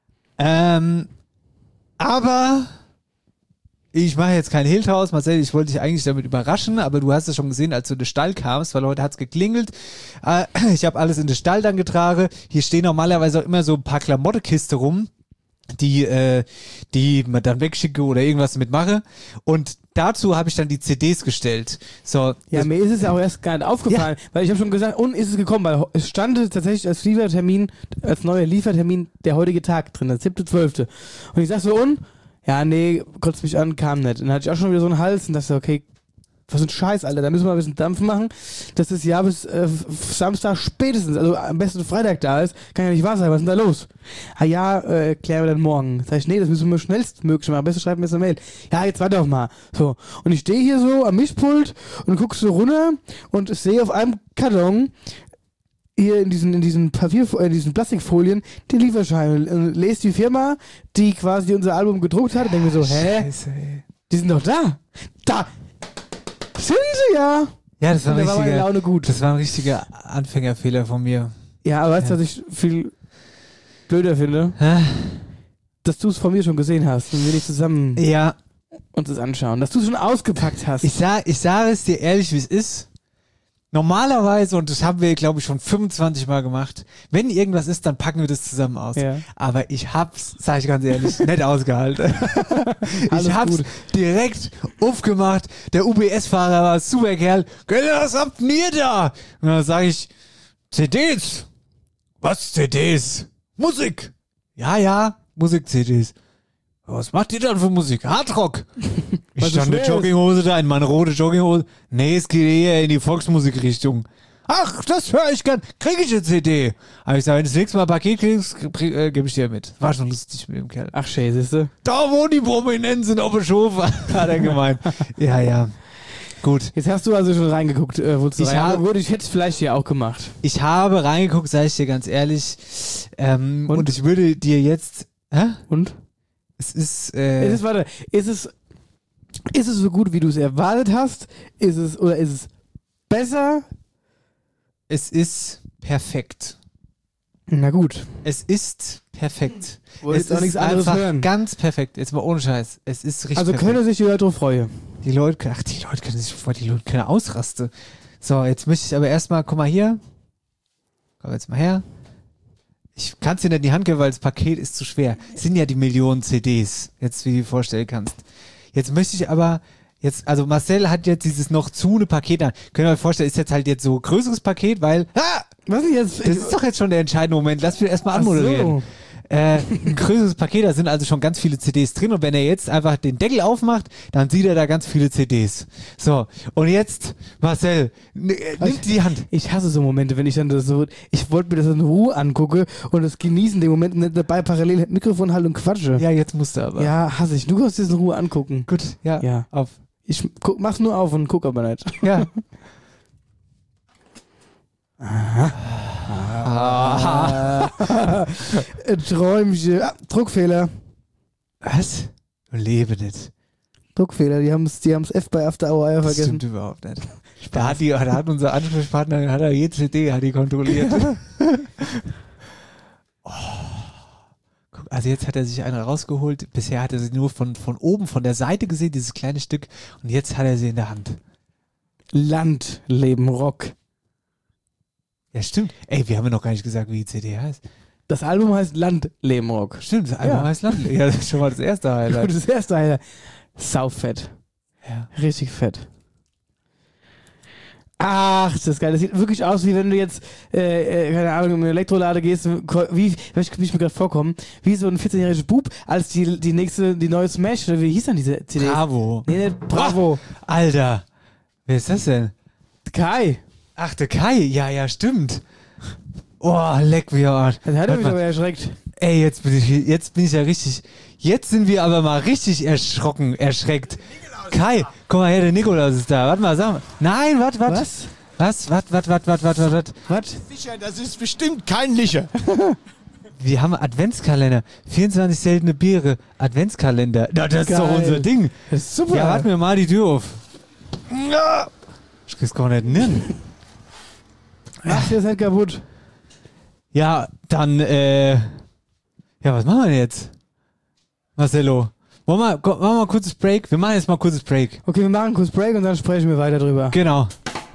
Aber ich mache jetzt kein Hehl draus, Marcel, ich wollte dich eigentlich damit überraschen, aber du hast es schon gesehen, als du in den Stall kamst, weil heute hat's geklingelt. Ich habe alles in den Stall dann getragen. Hier stehen normalerweise auch immer so ein paar Klamottenkiste rum, die man dann wegschicke oder irgendwas damit mache. Und dazu habe ich dann die CDs gestellt. So. Ja, mir ist es ja auch erst gar nicht aufgefallen, weil ich habe schon gesagt, und ist es gekommen, weil es stand tatsächlich als neuer Liefertermin der heutige Tag drin, der 7.12. Und ich sag so, ja, nee, kotzt mich an, kam nicht. Und dann hatte ich auch schon wieder so einen Hals und dachte, okay, was ein Scheiß, Alter, da müssen wir ein bisschen Dampf machen, dass das Jahr bis Samstag spätestens, also am besten Freitag da ist, kann ja nicht wahr sein, was ist denn da los? Klären wir dann morgen. Sag ich, nee, das müssen wir schnellstmöglich machen, am besten schreiben wir jetzt eine Mail. Ja, jetzt warte doch mal. So, und ich stehe hier so am Mischpult und guck so runter und sehe auf einem Karton hier in diesen diesen Plastikfolien die Lieferscheine und lese die Firma, die quasi unser Album gedruckt hat und denke mir so, hä? Scheiße, ey. Die sind doch da. Da sind sie ja. Ja, das war, Und da war meine Laune gut. Das war ein richtiger Anfängerfehler von mir. Ja, aber weißt du, was ich viel blöder finde? Dass du es von mir schon gesehen hast und wir nicht zusammen Ja, uns das anschauen. Dass du es schon ausgepackt hast. ich sage es dir ehrlich, wie es ist. Normalerweise, und das haben wir, glaube ich, schon 25 Mal gemacht, wenn irgendwas ist, dann packen wir das zusammen aus. Ja. Aber ich hab's, sage ich ganz ehrlich, nicht ausgehalten. Alles Ich hab's gut. direkt aufgemacht. Der UBS-Fahrer war ein super Kerl. Was habt denn ihr da? Und dann sage ich, CDs. Was CDs? Musik. Ja, Musik-CDs. Was macht ihr dann für Musik? Hardrock. Ich Weil so stand in der schwer ist. Jogginghose da, in meine rote Jogginghose. Nee, es geht eher in die Volksmusikrichtung. Ach, das höre ich gern. Krieg ich eine CD? Aber ich sage, wenn du das nächste Mal ein Paket kriegst, gebe ich dir mit. War schon lustig mit dem Kerl. Ach, scheiße, siehst du? Da, wo die Prominenten sind, auf dem Schof, hat er gemeint. Ja. Gut. Jetzt hast du also schon reingeguckt, wozu Ich rein. habe- Aber gut, ich hätte es vielleicht hier auch gemacht. Ich habe reingeguckt, sage ich dir ganz ehrlich. Und ich würde dir jetzt... Hä? Und? Es ist... Ist es so gut, wie du es erwartet hast? Ist es besser? Es ist perfekt. Na gut. Es ist perfekt. Wollte Es jetzt auch nichts ist anderes einfach hören. ganz perfekt. Jetzt mal ohne Scheiß. Es ist richtig Also perfekt. können sich die Leute drauf freuen. Die Leute können sich vor, die Leute können ausrasten. So, jetzt möchte ich aber erstmal, guck mal hier. Komm jetzt mal her. Ich kann es dir nicht in die Hand geben, weil das Paket ist zu schwer. Es sind ja die Millionen CDs, jetzt wie du dir vorstellen kannst. Jetzt möchte ich aber, also Marcel hat jetzt dieses noch zu eine Paket an. Könnt ihr euch vorstellen, ist jetzt halt jetzt so ein größeres Paket, weil, Was denn jetzt? das ist doch jetzt schon der entscheidende Moment. Lass mich erstmal anmoderieren. So. Ein größeres Paket, da sind also schon ganz viele CDs drin und wenn er jetzt einfach den Deckel aufmacht, dann sieht er da ganz viele CDs. So, und jetzt, Marcel, nimm die Hand. Ich hasse so Momente, wenn ich dann das so, ich wollte mir das in Ruhe angucke und das genießen, den Moment nicht dabei parallel Mikrofon halt und quatsche. Ja, jetzt musst du aber. Ja, hasse ich. Du kannst das in Ruhe angucken. Gut, ja, Ja. auf. Ich mach's nur auf und guck aber nicht. Ja. Träumchen. Ah, Druckfehler. Was? Lebe nicht. Druckfehler, die haben's F bei After Hour Eier Das vergessen. stimmt überhaupt nicht. Da hat unser Ansprechpartner, hat er jede CD, hat die kontrolliert. Guck, also jetzt hat er sich eine rausgeholt. Bisher hat er sie nur von oben, von der Seite gesehen, dieses kleine Stück. Und jetzt hat er sie in der Hand. Land, Leben, Rock. Ja, stimmt. Ey, wir haben ja noch gar nicht gesagt, wie die CD heißt. Das Album heißt Land, Leben, Rock. Stimmt, das Album Ja. heißt Land. Ja, das ist schon mal das erste Highlight. Das erste Highlight. Saufett. Ja. Richtig fett. Ach, das ist geil. Das sieht wirklich aus, wie wenn du jetzt, keine Ahnung, in eine Elektrolade gehst, wie ich mir gerade vorkomme, wie so ein 14-jähriger Bub, als die neue Smash, oder wie hieß dann diese CD? Bravo. Nee, nicht Bravo. Alter. Wer ist das denn? Kai. Ach, der Kai. Ja, stimmt. Oh, leck mir am Arsch. Das hat er Warte mich mal. aber erschreckt. Ey, jetzt bin ich ja richtig, jetzt sind wir aber mal richtig erschreckt. Kai, guck mal her, der Nikolaus ist da. Warte mal, sag mal. Nein, was? Was? Sicher, das ist bestimmt kein Licher. Wir haben Adventskalender. 24 seltene Biere. Adventskalender. Na, das ist doch Geil. unser Ding. Das ist super. Ja, warte mir mal die Tür auf. Ja. Ich krieg's gar nicht hin. Mach's dir das nicht kaputt. Ja, dann, ja, was machen wir jetzt? Marcelo, machen wir mal ein kurzes Break? Wir machen jetzt mal ein kurzes Break. Okay, wir machen kurz Break und dann sprechen wir weiter drüber. Genau.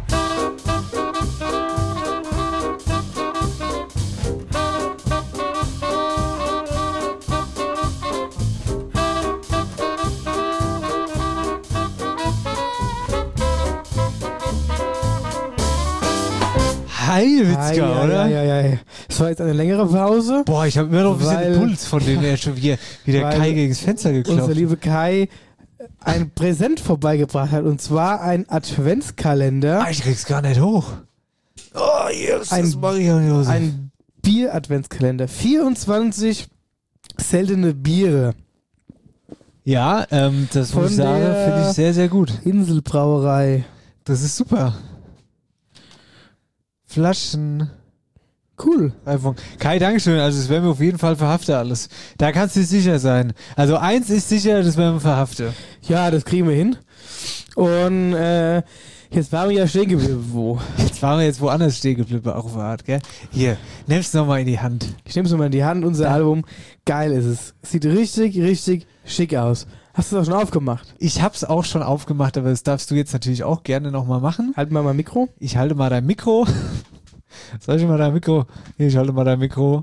Heidewitzka, oder? Ja. Das war jetzt eine längere Pause. Boah, ich habe immer noch ein bisschen Weil- den Puls von dem er schon wie der weil Kai gegen das Fenster Unser geklopft. liebe Kai ein Präsent vorbeigebracht hat, und zwar ein Adventskalender. Ich krieg's gar nicht hoch. Oh, Jesus, Ein- Maria und Josef. Ein Bier-Adventskalender. 24 seltene Biere. Ja, das Von muss ich sagen, der- finde ich sehr, sehr gut. Inselbrauerei. Das ist super. Flaschen. Cool. Kai, Dankeschön. Also das werden wir auf jeden Fall verhaften alles. Da kannst du sicher sein. Also eins ist sicher, das werden wir verhaften. Ja, das kriegen wir hin. Und jetzt waren wir ja stehen geblieben. Wo? Jetzt waren wir jetzt woanders stehen geblieben, auch auf der Art, gell? Hier, nimm's nochmal in die Hand. Ich nehm's nochmal in die Hand, unser Album. Geil ist es. Sieht richtig, richtig schick aus. Hast du das auch schon aufgemacht? Ich hab's auch schon aufgemacht, aber das darfst du jetzt natürlich auch gerne nochmal machen. Halt mal mein Mikro. Ich halte mal dein Mikro. Soll ich mal dein Mikro? Hier, ich halte mal dein Mikro.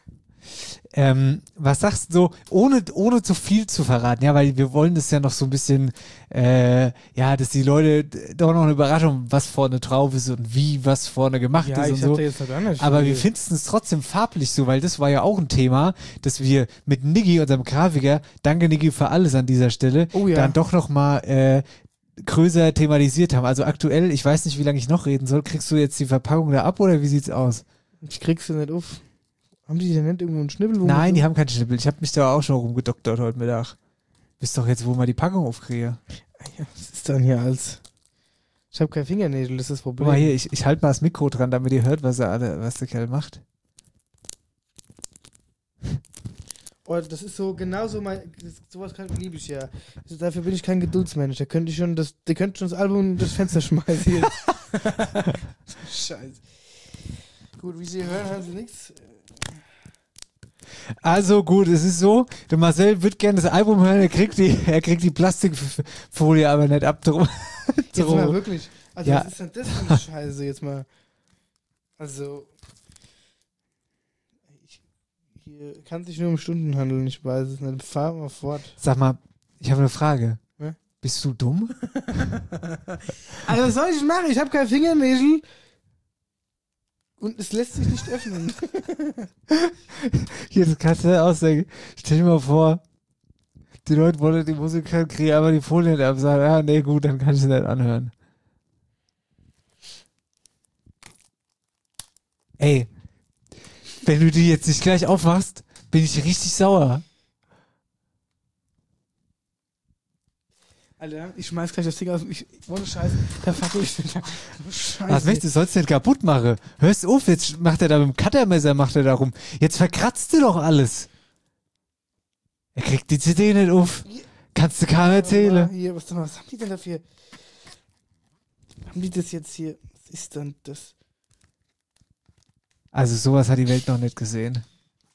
Was sagst du so, ohne zu viel zu verraten, ja, weil wir wollen das ja noch so ein bisschen, dass die Leute doch noch eine Überraschung, was vorne drauf ist und wie was vorne gemacht ist und so. Jetzt anders Aber wir finden es trotzdem farblich so, weil das war ja auch ein Thema, dass wir mit Niggi, unserem Grafiker, danke Niggi für alles an dieser Stelle, dann doch noch mal größer thematisiert haben. Also aktuell, ich weiß nicht, wie lange ich noch reden soll, kriegst du jetzt die Verpackung da ab oder wie sieht's aus? Ich krieg's sie nicht auf. Haben die denn nicht irgendwo einen Schnibbel? Nein, die haben keinen Schnibbel. Ich habe mich da auch schon rumgedoktert heute Mittag. Wisst doch jetzt, wo man die Packung aufkriege. Ja, was ist dann hier als... Ich habe keine Fingernägel, das ist das Problem. Guck mal hier, ich halte mal das Mikro dran, damit ihr hört, was der Kerl macht. Oh, das ist so genauso sowas liebe ich ja. Also dafür bin ich kein Geduldsmensch. Der könnte schon das Album das Fenster schmeißen. Scheiße. Gut, wie Sie hören Sie nichts. Also gut, es ist so, der Marcel wird gerne das Album hören, er kriegt die Plastikfolie aber nicht ab. Jetzt mal wirklich. Also ja. Was ist denn das für eine Scheiße jetzt mal? Also hier kann sich nur um Stunden handeln, ich weiß es nicht. Fahr mal fort. Sag mal, ich habe eine Frage. Ja? Bist du dumm? Also was soll ich machen? Ich habe keinen Fingernägel. Und es lässt sich nicht öffnen. Hier, das kannst du ausdenken. Stell dir mal vor, die Leute wollen die Musik hören, kriegen aber die Folie nicht ab und sagen, ja, nee, gut, dann kann ich es nicht anhören. Ey, wenn du die jetzt nicht gleich aufmachst, bin ich richtig sauer. Alter, ich schmeiß gleich das Ding aus. Ohne Scheiß, da fuck ich wieder. Scheiße. Was möchtest du? Sollst du nicht kaputt machen? Hörst du auf, jetzt macht er da mit dem Cuttermesser, macht er da rum. Jetzt verkratzt du doch alles. Er kriegt die CD nicht auf. Kannst du keinem erzählen. Hier, was haben die denn dafür? Haben die das jetzt hier? Was ist denn das? Also sowas hat die Welt noch nicht gesehen.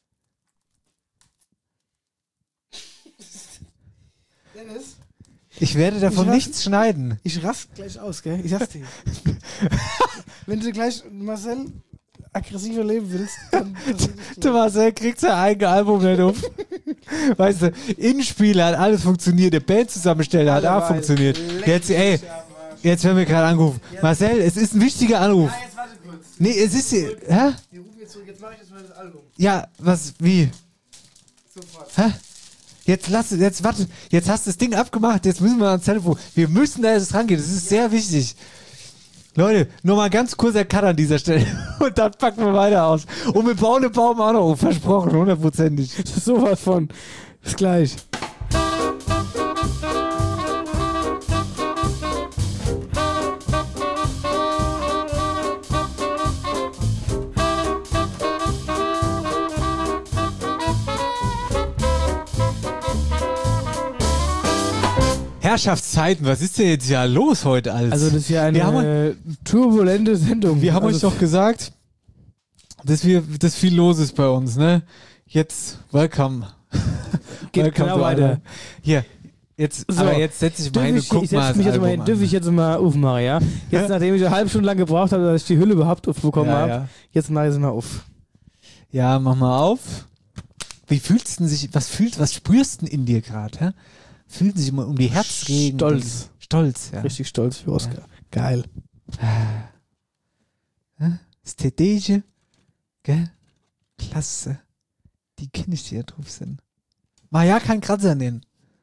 Dennis? Ich werde davon nichts schneiden. Ich rast gleich aus, gell? Ich sag's dir. Wenn du gleich Marcel aggressiver leben willst, dann... Der Marcel kriegt sein eigenes Album nicht auf. Weißt du, Innenspieler hat alles funktioniert, der Bandzusammensteller hat auch funktioniert. Jetzt, jetzt werden wir gerade angerufen. Ja. Marcel, es ist ein wichtiger Anruf. Ja, jetzt warte kurz. Nee, es ist hier... Hä? Wir rufen jetzt zurück, jetzt mache ich jetzt mal das Album. Ja, was, wie? Sofort. Hä? Jetzt warte, jetzt hast du das Ding abgemacht, jetzt müssen wir ans Telefon. Wir müssen da jetzt rangehen, das ist sehr wichtig. Leute, nur mal ganz kurzer Cut an dieser Stelle und dann packen wir weiter aus. Und wir bauen den Baum auch noch auf, versprochen, 100%. Das ist sowas von. Bis gleich. Herrschaftszeiten, was ist denn jetzt ja los heute alles? Also das ist ja eine turbulente Sendung. Wir haben euch doch gesagt, dass viel los ist bei uns, ne? Jetzt, welcome. Geht welcome genau weiter. Hier, jetzt, so, aber jetzt setz dich mal hin und guck mal das Album an. Dürfe ich jetzt mal aufmachen, ja? Jetzt, nachdem ich eine halbe Stunde lang gebraucht habe, dass ich die Hülle überhaupt aufbekommen habe, jetzt mache ich sie mal auf. Ja, mach mal auf. Wie fühlst du sich, was spürst du in dir gerade, hä? Fühlen sich mal um die Herzregen. Stolz, ja. Richtig stolz für Oscar. Ja. Geil. Ästhetische, gell? Klasse. Die Kinder, die da drauf sind. Mach ja kein Kratzer nennen.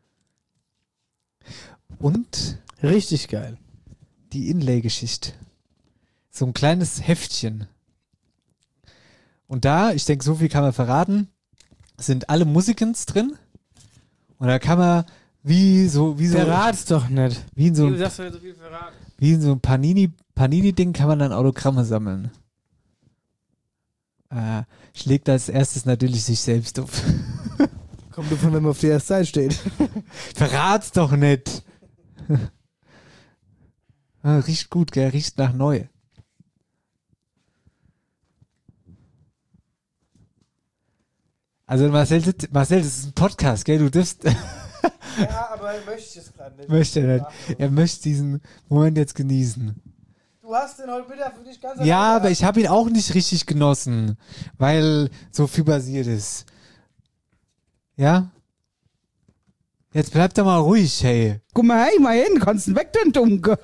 Und? Richtig geil. Die Inlay-Geschichte. So ein kleines Heftchen. Und da, ich denke, so viel kann man verraten, sind alle Musikens drin. Und da kann man wie so verrat's doch nicht. Wie in so du sagst doch nicht so viel verraten. Wie in so ein Panini-Ding kann man dann Autogramme sammeln. schlägt als erstes natürlich sich selbst auf. Kommt davon, wenn man auf der ersten Seite steht. Verrat's doch nicht. Riecht gut, gell? Riecht nach neu. Also Marcel, das ist ein Podcast, gell? Du darfst... Ja, aber er möchte es gerade nicht. Möchte er nicht. Er möchte diesen Moment jetzt genießen. Du hast den heute Mittag für dich ganz Ja, aber ich habe ihn auch nicht richtig genossen, weil so viel passiert ist. Ja? Jetzt bleib doch mal ruhig, hey. Guck mal, hey, mal hin, kannst du weg, den Dunkel.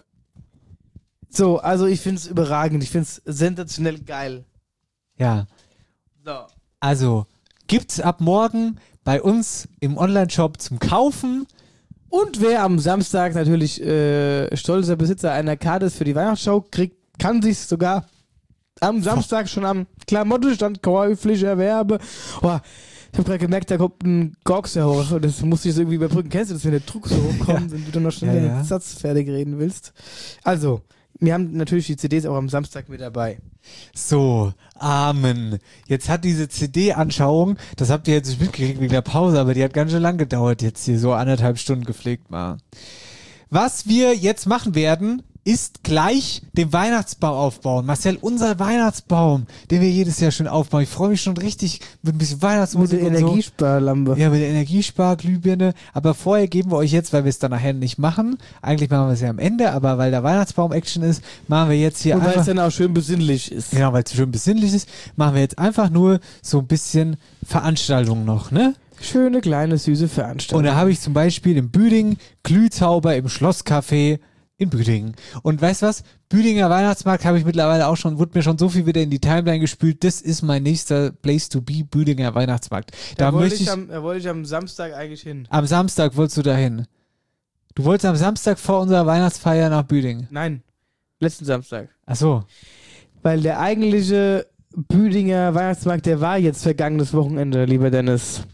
So, also ich find's überragend. Ich find's sensationell geil. Ja. So. Also, gibt's ab morgen bei uns im Onlineshop zum Kaufen. Und wer am Samstag natürlich stolzer Besitzer einer Karte ist für die Weihnachtsshow, kann sich sogar am Samstag schon am Klamottenstand käuflich erwerben. Oh, ich habe gerade gemerkt, da kommt ein Gorkser hoch und das musste ich so irgendwie überbrücken. Kennst du das, wenn der Druck so hochkommt und du dann noch schnell den Satz fertig reden willst? Also, wir haben natürlich die CDs auch am Samstag mit dabei. So, Amen. Jetzt hat diese CD-Anschauung, das habt ihr jetzt nicht mitgekriegt wegen der Pause, aber die hat ganz schön lang gedauert jetzt hier, so 1,5 Stunden gepflegt mal. Was wir jetzt machen werden, ist gleich den Weihnachtsbaum aufbauen. Marcel, unser Weihnachtsbaum, den wir jedes Jahr schon aufbauen. Ich freue mich schon richtig mit ein bisschen Weihnachtsmusik mit der Energiesparlampe. Ja, mit der Energiesparglühbirne. Aber vorher geben wir euch jetzt, weil wir es dann nachher nicht machen, eigentlich machen wir es ja am Ende, aber weil der Weihnachtsbaum-Action ist, machen wir jetzt hier und einfach... weil es dann auch schön besinnlich ist. Genau, weil es schön besinnlich ist, machen wir jetzt einfach nur so ein bisschen Veranstaltung noch, ne? Schöne, kleine, süße Veranstaltung. Und da habe ich zum Beispiel in Büdingen Glühzauber im Schlosscafé in Büdingen. Und weißt du was? Büdinger Weihnachtsmarkt habe ich mittlerweile auch schon, wurde mir schon so viel wieder in die Timeline gespült. Das ist mein nächster Place to be, Büdinger Weihnachtsmarkt. Da wollte ich am Samstag eigentlich hin. Am Samstag wolltest du da hin? Du wolltest am Samstag vor unserer Weihnachtsfeier nach Büdingen? Nein, letzten Samstag. Ach so. Weil der eigentliche Büdinger Weihnachtsmarkt, der war jetzt vergangenes Wochenende, lieber Dennis.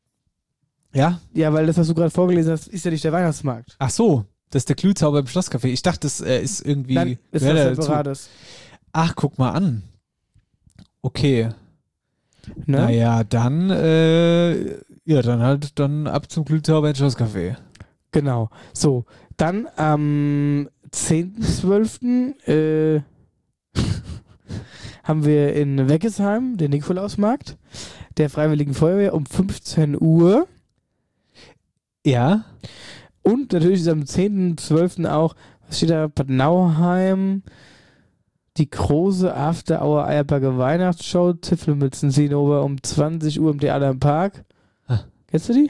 Ja? Ja, weil das, was du gerade vorgelesen hast, ist ja nicht der Weihnachtsmarkt. Ach so. Das ist der Glühzauber im Schlosscafé. Ich dachte, das ist irgendwie... Nein, ist was Separates. Ach, guck mal an. Okay. Ne? Naja, dann dann ab zum Glühzauber ins Schlosscafé. Genau. So, dann am 10.12. haben wir in Weggesheim den Nikolausmarkt der Freiwilligen Feuerwehr um 15 Uhr. Ja. Und natürlich ist am 10.12. auch, was steht da, Bad Nauheim, die große After-Hour-Eierberger Weihnachtsshow, Zipfelmützen-Zinnober um 20 Uhr im Theater im Park. Kennst du die?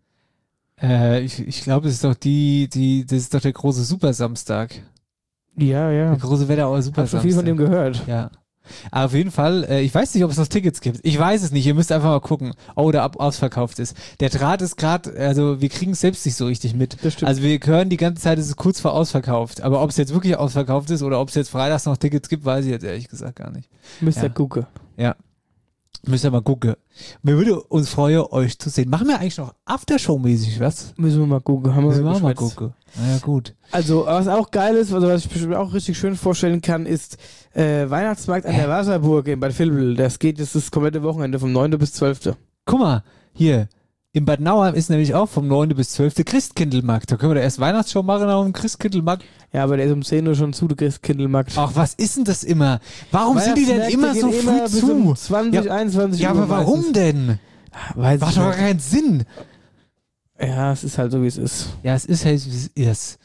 Ich glaube, das ist doch das ist doch der große Supersamstag. Ja, ja. Der große Wetterauer Hab Supersamstag. schon viel von dem gehört. Ja. Aber auf jeden Fall, ich weiß nicht, ob es noch Tickets gibt. Ich weiß es nicht, ihr müsst einfach mal gucken, der ausverkauft ist. Der Draht ist gerade, also wir kriegen es selbst nicht so richtig mit. Das stimmt. Also wir hören die ganze Zeit, es ist kurz vor ausverkauft. Aber ob es jetzt wirklich ausverkauft ist oder ob es jetzt freitags noch Tickets gibt, weiß ich jetzt ehrlich gesagt gar nicht. Müsst ihr Ja. gucken. Ja. Müsst ihr mal gucken. Wir würden uns freuen, euch zu sehen. Machen wir eigentlich noch Aftershow-mäßig was? Müssen wir mal gucken. Haben Müssen wir auch mal geschwätzt. gucken. Naja, gut. Also, was auch geil ist, also was ich bestimmt auch richtig schön vorstellen kann, ist Weihnachtsmarkt an der Wasserburg in Bad Vilbel. Das ist das komplette Wochenende vom 9. bis 12. Guck mal, hier. In Bad Nauheim ist nämlich auch vom 9. bis 12. Christkindlmarkt. Da können wir da erst Weihnachtsshow machen auf dem Christkindlmarkt. Ja, aber der ist um 10 Uhr schon zu, der Christkindlmarkt. Ach, was ist denn das immer? Warum sind die denn immer so früh bis zu? um 20, Ja, 21 Ja, Uhr aber warum meistens. denn? Weiß Macht ich doch nicht. keinen Sinn. Ja, es ist halt so, wie es ist. Ja, es ist halt, wie es ist.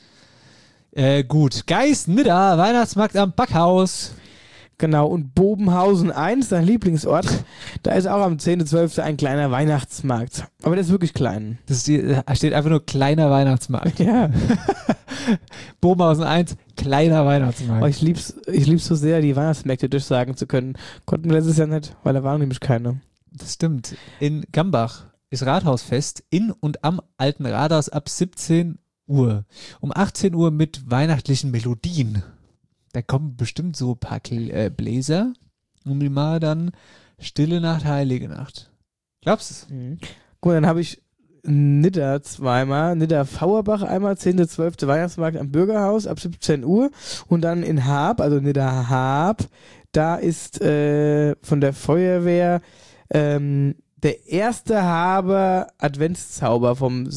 Gut. Geist, Nidda, Weihnachtsmarkt am Backhaus. Genau, und Bobenhausen 1, dein Lieblingsort, da ist auch am 10.12. ein kleiner Weihnachtsmarkt. Aber der ist wirklich klein. Da steht einfach nur kleiner Weihnachtsmarkt. Ja. Bobenhausen 1, kleiner Weihnachtsmarkt. Aber ich lieb's so sehr, die Weihnachtsmärkte durchsagen zu können. Konnten wir letztes Jahr nicht, weil da waren nämlich keine. Das stimmt. In Gambach ist Rathausfest in und am Alten Rathaus ab 17 Uhr. Um 18 Uhr mit weihnachtlichen Melodien. Da kommen bestimmt so ein paar Bläser. Und die mal dann Stille Nacht, Heilige Nacht. Glaubst du es? Gut, dann habe ich Nidda zweimal, Nidda Fauerbach einmal, 10.12. Weihnachtsmarkt am Bürgerhaus ab 17 Uhr und dann in Haab, also Nidda Haab, Da ist von der Feuerwehr der erste Haber Adventszauber von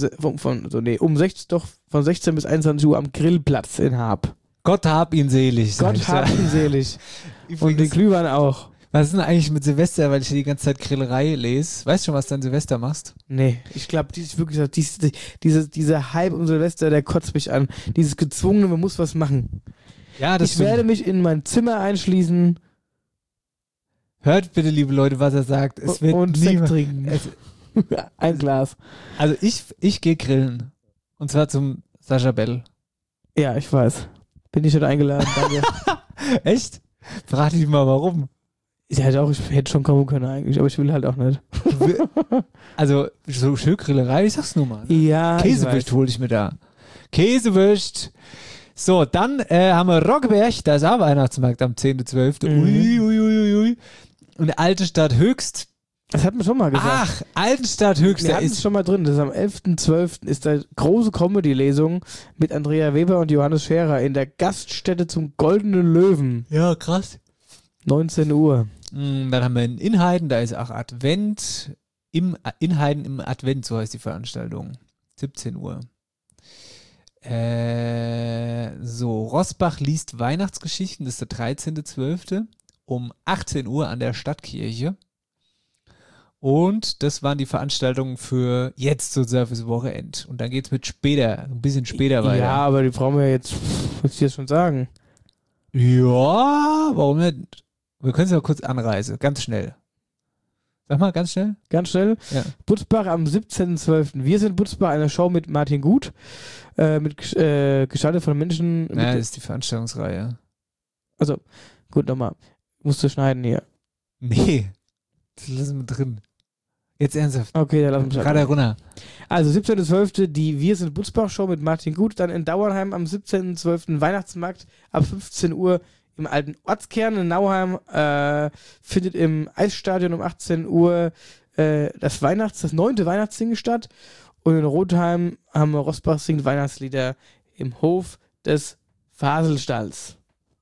16 bis 21 Uhr am Grillplatz in Haab. Gott hab ihn selig. Gott hab ihn selig. Und den Glühwein auch. Was ist denn eigentlich mit Silvester, weil ich hier die ganze Zeit Grillerei lese? Weißt du schon, was du an Silvester machst? Nee, ich glaube, dieser Hype um Silvester, der kotzt mich an. Dieses gezwungene, man muss was machen. Ja, das Ich werde mich in mein Zimmer einschließen. Hört bitte, liebe Leute, was er sagt. Es wird und Sekt trinken. Ein Glas. Also ich gehe grillen. Und zwar zum Sascha Bell. Ja, ich weiß. Bin ich schon eingeladen, danke. Echt? Frag dich mal, warum. Ich hätte schon kommen können eigentlich, aber ich will halt auch nicht. Also, so schön Grillerei, ich sag's nur mal. Ne? Ja, Käsewürst hole ich mir da. Käsewürst. So, dann haben wir Roggeberg, da ist auch Weihnachtsmarkt am 10.12. Ui. Und Altenstadt Höchst. Das hatten wir schon mal gesagt. Ach, Altenstadt Höchst. Wir hatten es schon mal drin. Das ist am 11.12. ist da große Comedy-Lesung mit Andrea Weber und Johannes Scherer in der Gaststätte zum Goldenen Löwen. Ja, krass. 19 Uhr. Dann haben wir in Inheiden, da ist auch Advent. Inheiden im Advent, so heißt die Veranstaltung. 17 Uhr. So, Rossbach liest Weihnachtsgeschichten, das ist der 13.12. um 18 Uhr an der Stadtkirche. Und das waren die Veranstaltungen für jetzt sozusagen fürs Wochenende. Und dann geht's mit ein bisschen später weiter. Ja, aber die brauchen wir jetzt, muss ich jetzt schon sagen. Ja, warum nicht? Wir können es ja kurz anreisen, ganz schnell. Sag mal, ganz schnell. Ganz schnell. Ja. Butzbach am 17.12. Wir sind Butzbach, eine Show mit Martin Gut, gestaltet von Menschen. Ja, das ist die Veranstaltungsreihe. Also, gut, nochmal. Musst du schneiden hier. Nee, das lassen wir drin. Jetzt ernsthaft. Okay, dann lassen wir gerade runter. Also 17.12. die Wir sind Butzbach-Show mit Martin Gut, dann in Dauernheim am 17.12. Weihnachtsmarkt ab 15 Uhr im alten Ortskern in Nauheim, findet im Eisstadion um 18 Uhr das 9. Weihnachtssingen statt und in Rotheim haben wir Rossbach singt Weihnachtslieder im Hof des Faselstalls.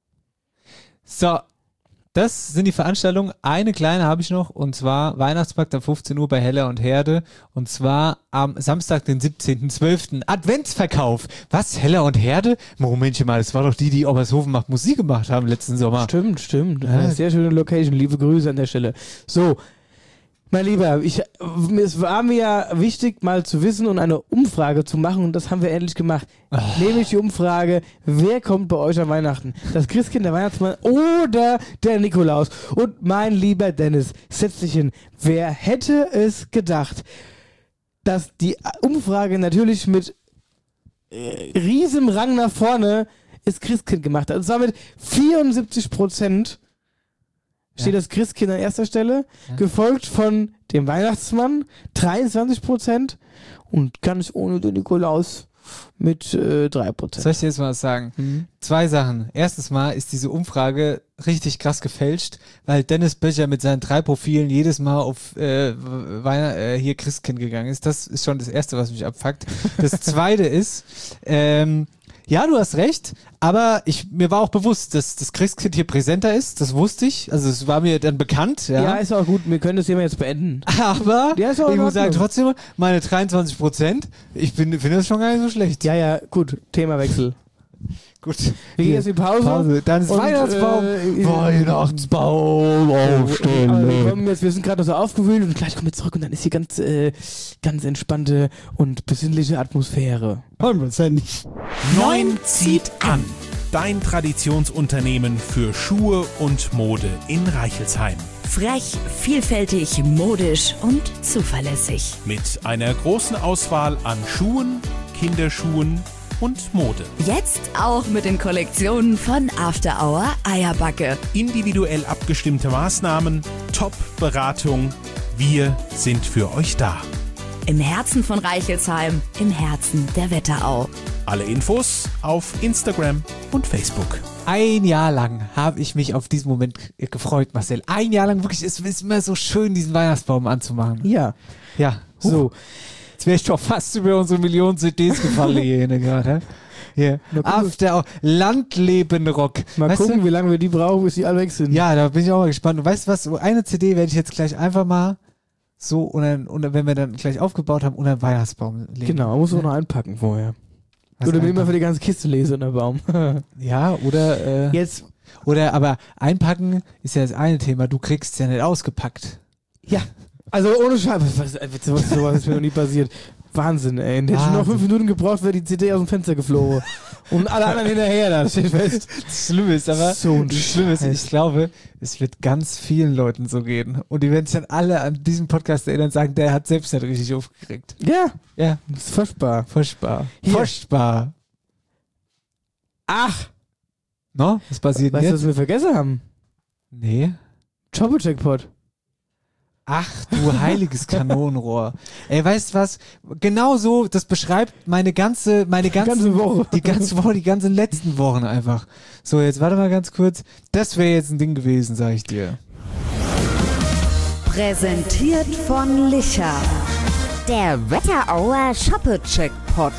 So, das sind die Veranstaltungen. Eine kleine habe ich noch, und zwar Weihnachtsmarkt am 15 Uhr bei Heller und Herde, und zwar am Samstag, den 17.12. Adventsverkauf. Was, Heller und Herde? Momentchen mal, das war doch die Obershofen macht Musik gemacht haben letzten Sommer. Stimmt. Ja. Sehr schöne Location. Liebe Grüße an der Stelle. So, mein Lieber, es war mir ja wichtig, mal zu wissen und eine Umfrage zu machen, und das haben wir endlich gemacht. Nämlich die Umfrage, wer kommt bei euch an Weihnachten? Das Christkind, der Weihnachtsmann oder der Nikolaus? Und mein lieber Dennis, setz dich hin. Wer hätte es gedacht, dass die Umfrage natürlich mit riesigem Rang nach vorne das Christkind gemacht hat? Und zwar mit 74% steht das Christkind an erster Stelle, gefolgt von dem Weihnachtsmann, 23%, und ganz ohne den Nikolaus mit 3%. Soll ich dir jetzt mal was sagen? 2 Sachen. Erstens mal ist diese Umfrage richtig krass gefälscht, weil Dennis Böttcher mit seinen 3 Profilen jedes Mal auf hier Christkind gegangen ist. Das ist schon das Erste, was mich abfuckt. Das Zweite ist, ja, du hast recht, aber mir war auch bewusst, dass das Christkind hier präsenter ist, das wusste ich, also es war mir dann bekannt. Ja, ist auch gut, wir können das Thema jetzt beenden. Aber ja, ich muss sagen, trotzdem, meine 23%, ich finde das schon gar nicht so schlecht. Ja, gut, Themawechsel. Gut. Wir gehen jetzt in die Pause. Dann ist Weihnachtsbaum. Weihnachtsbaum aufstellen. Wir sind gerade noch so aufgewühlt und gleich kommen wir zurück und dann ist hier ganz entspannte und besinnliche Atmosphäre. Wollen wir uns ja nicht. 9 zieht an. Dein Traditionsunternehmen für Schuhe und Mode in Reichelsheim. Frech, vielfältig, modisch und zuverlässig. Mit einer großen Auswahl an Schuhen, Kinderschuhen und Mode. Jetzt auch mit den Kollektionen von After Hour Eierbacke. Individuell abgestimmte Maßnahmen, Top-Beratung. Wir sind für euch da. Im Herzen von Reichelsheim, im Herzen der Wetterau. Alle Infos auf Instagram und Facebook. Ein Jahr lang habe ich mich auf diesen Moment gefreut, Marcel. Ein Jahr lang wirklich, es ist immer so schön, diesen Weihnachtsbaum anzumachen. Ja. Ja, so. Jetzt wäre ich doch fast über unsere Millionen CDs gefallen hier gerade. Hier. After Landlebenrock. Mal Weißt gucken, du? wie lange wir die brauchen, bis die alle weg sind. Ja, da bin ich auch mal gespannt. Und weißt du was? So eine CD werde ich jetzt gleich einfach mal so und wenn wir dann gleich aufgebaut haben, unter den Weihnachtsbaum legen. Genau, man muss auch noch einpacken vorher. Oder wenn ich mal für die ganze Kiste lese unter Baum. Ja, oder Jetzt. Oder aber einpacken ist ja das eine Thema. Du kriegst es ja nicht ausgepackt. Ja. Also ohne Scheiß. Sowas ist mir noch nie passiert. Wahnsinn, ey. Und hätte schon noch 5 Minuten gebraucht, wäre die CD aus dem Fenster geflogen. Und alle anderen hinterher, da steht fest. Das Schlimme ist aber, ich glaube, es wird ganz vielen Leuten so gehen. Und die werden sich dann alle an diesem Podcast erinnern und sagen, der hat selbst nicht richtig aufgeregt. Ja. Ja. Das ist furchtbar. Furchtbar. Hier. Furchtbar. Ach. No? Was passiert Weißt du, jetzt? was wir vergessen haben? Nee. Chopo-Jackpot. Ach, du heiliges Kanonenrohr. Ey, weißt du was? Genau so, das beschreibt meine ganze Woche. Die ganze Woche, die ganzen letzten Wochen einfach. So, jetzt warte mal ganz kurz. Das wäre jetzt ein Ding gewesen, sag ich dir. Präsentiert von Licher. Der Wetterauer Shoppe-Checkpot.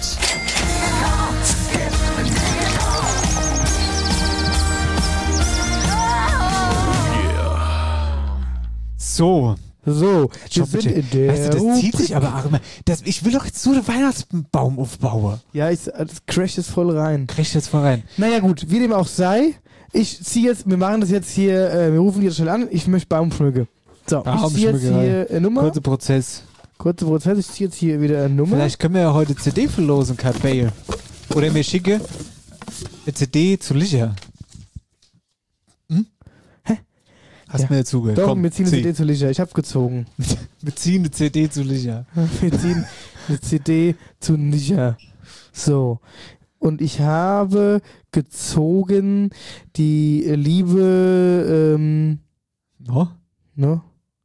So, wir sind in der weißt du, das zieht sich Rubrik. aber auch immer. Ich will doch jetzt so einen Weihnachtsbaum aufbauen. Ja, das crasht jetzt voll rein. Kriegst jetzt voll rein. Naja gut, wie dem auch sei, wir machen das jetzt hier, wir rufen die jetzt schnell an, ich möchte Baum schmücken. So, ich ziehe jetzt hier eine Nummer. Kurzer Prozess. Ich ziehe jetzt hier wieder eine Nummer. Vielleicht können wir ja heute CD verlosen, Kat Bale. Oder mir schicke eine CD zu Licher. Hm? Hä? Hast mir ja zugehört. Doch, Komm, wir ziehen eine zieh. CD zu Licher. Ich hab gezogen. Wir ziehen eine CD zu Licher. Wir ziehen eine CD zu Licher. So. Und ich habe gezogen die liebe, No? ne?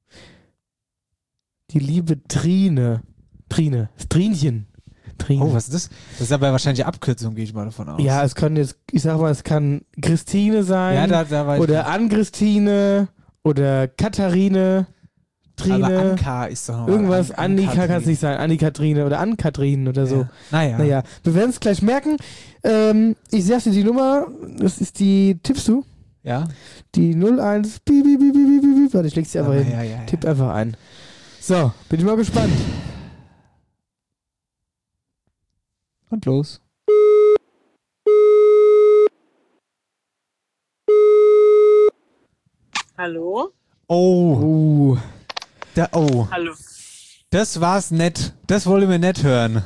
Die liebe Trine. Trinchen. Trine. Oh, was ist das? Das ist aber wahrscheinlich eine Abkürzung, gehe ich mal davon aus. Ja, es kann jetzt, ich sag mal, es kann Christine sein. Ja, da war ich. Oder Ann-Christine. Oder Katharine. Trine. Aber Anka ist doch noch Irgendwas, Annika kann es nicht sein. Anni-Katrine oder Ann-Kathrin oder so. Ja. Naja, wir werden es gleich merken. Ich sag dir die Nummer, das ist die, tippst du? Ja. Die 01, piep. Warte, ich leg sie einfach hin. Ja. Tipp einfach ein. So, bin ich mal gespannt. Und los. Hallo? Oh. Oh. Hallo. Das war's nett. Das wollen wir nicht hören.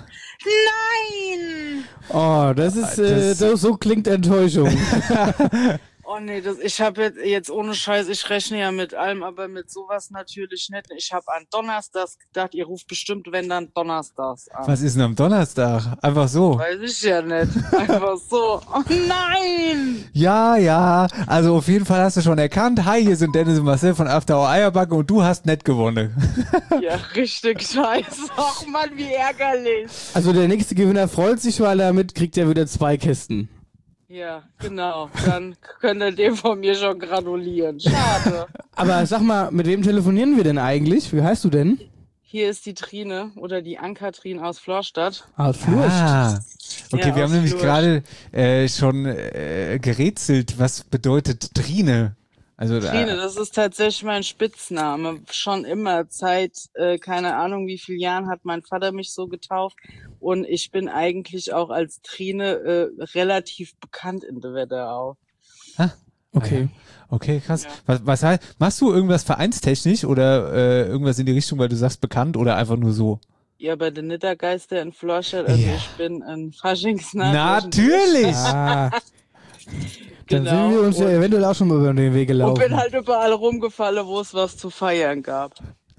Nein! Oh, das ist, so klingt Enttäuschung. Oh nee, ich habe jetzt ohne Scheiß, ich rechne ja mit allem, aber mit sowas natürlich nicht. Ich habe an Donnerstags gedacht, ihr ruft bestimmt, wenn dann Donnerstags an. Was ist denn am Donnerstag? Einfach so. Weiß ich ja nicht. Einfach so. Oh nein! Ja. Also auf jeden Fall hast du schon erkannt. Hi, hier sind Dennis und Marcel von After Hour Eierbacke und du hast nett gewonnen. Ja, richtig scheiße. Ach Mann, wie ärgerlich. Also der nächste Gewinner freut sich, weil damit kriegt er wieder 2 Kästen. Ja, genau. Dann könnt ihr dem von mir schon gratulieren. Schade. Aber sag mal, mit wem telefonieren wir denn eigentlich? Wie heißt du denn? Hier ist die Trine oder die Ann-Kathrin aus Florstadt. Aus Flurscht. Ah. Okay, Ja, wir haben aus nämlich Flurscht. gerade schon gerätselt, was bedeutet Trine? Also Trine, das ist tatsächlich mein Spitzname. Schon immer, seit keine Ahnung wie vielen Jahren hat mein Vater mich so getauft. Und ich bin eigentlich auch als Trine relativ bekannt in der Wetterau. Okay. Okay, krass. Ja. Was heißt, machst du irgendwas vereinstechnisch oder irgendwas in die Richtung, weil du sagst bekannt oder einfach nur so? Ja, bei den Nittergeister in Florstadt, also Ja. ich bin ein Faschingsnarr. Natürlich! Ah. Dann Genau. sind wir uns ja Und- eventuell auch schon mal über den Weg Und gelaufen. bin halt überall rumgefallen, wo es was zu feiern gab.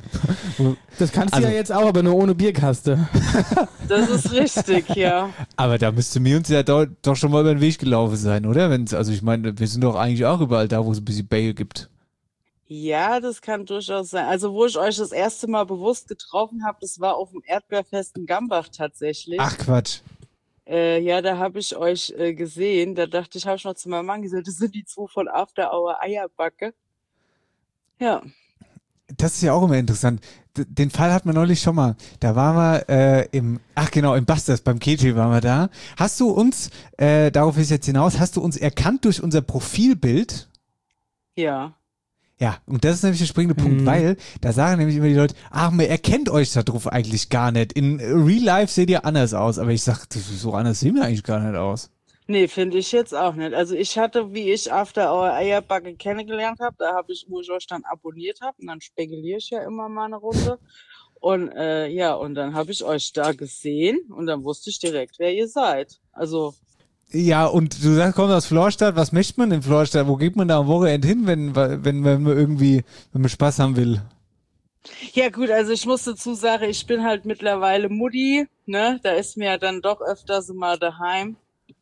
Das kannst du Also- ja jetzt auch, aber nur ohne Bierkaste. Das ist richtig, ja. Aber da müsste mir uns ja doch schon mal über den Weg gelaufen sein, oder? Also ich meine, wir sind doch eigentlich auch überall da, wo es ein bisschen Baye gibt. Ja, das kann durchaus sein. Also wo ich euch das erste Mal bewusst getroffen habe, das war auf dem Erdbeerfest in Gambach tatsächlich. Ach Quatsch. Ja, da habe ich euch gesehen. Da dachte ich, habe ich noch zu meinem Mann gesagt, das sind die 2 von After Hour Eierbacke. Ja, das ist ja auch immer interessant. Den Fall hatten wir neulich schon mal. Da waren wir im Busters, beim Keji waren wir da. Hast du uns, darauf ist jetzt hinaus, hast du uns erkannt durch unser Profilbild? Ja. Ja, und das ist nämlich der springende Punkt, weil da sagen nämlich immer die Leute, man erkennt euch da drauf eigentlich gar nicht. In Real Life seht ihr anders aus, aber ich sag, so anders sehen wir eigentlich gar nicht aus. Nee, finde ich jetzt auch nicht. Also ich hatte, wie ich After Hour Eierbacke kennengelernt habe, da habe ich, wo ich euch dann abonniert habe, und dann spekuliere ich ja immer mal eine Runde. Und und dann habe ich euch da gesehen und dann wusste ich direkt, wer ihr seid. Also ja, und du sagst, kommst aus Florstadt, was möchte man in Florstadt? Wo geht man da am Wochenende hin, wenn man Spaß haben will? ja gut, also ich muss dazu sagen, ich bin halt mittlerweile Mutti, ne? Da ist mir ja dann doch öfters mal daheim.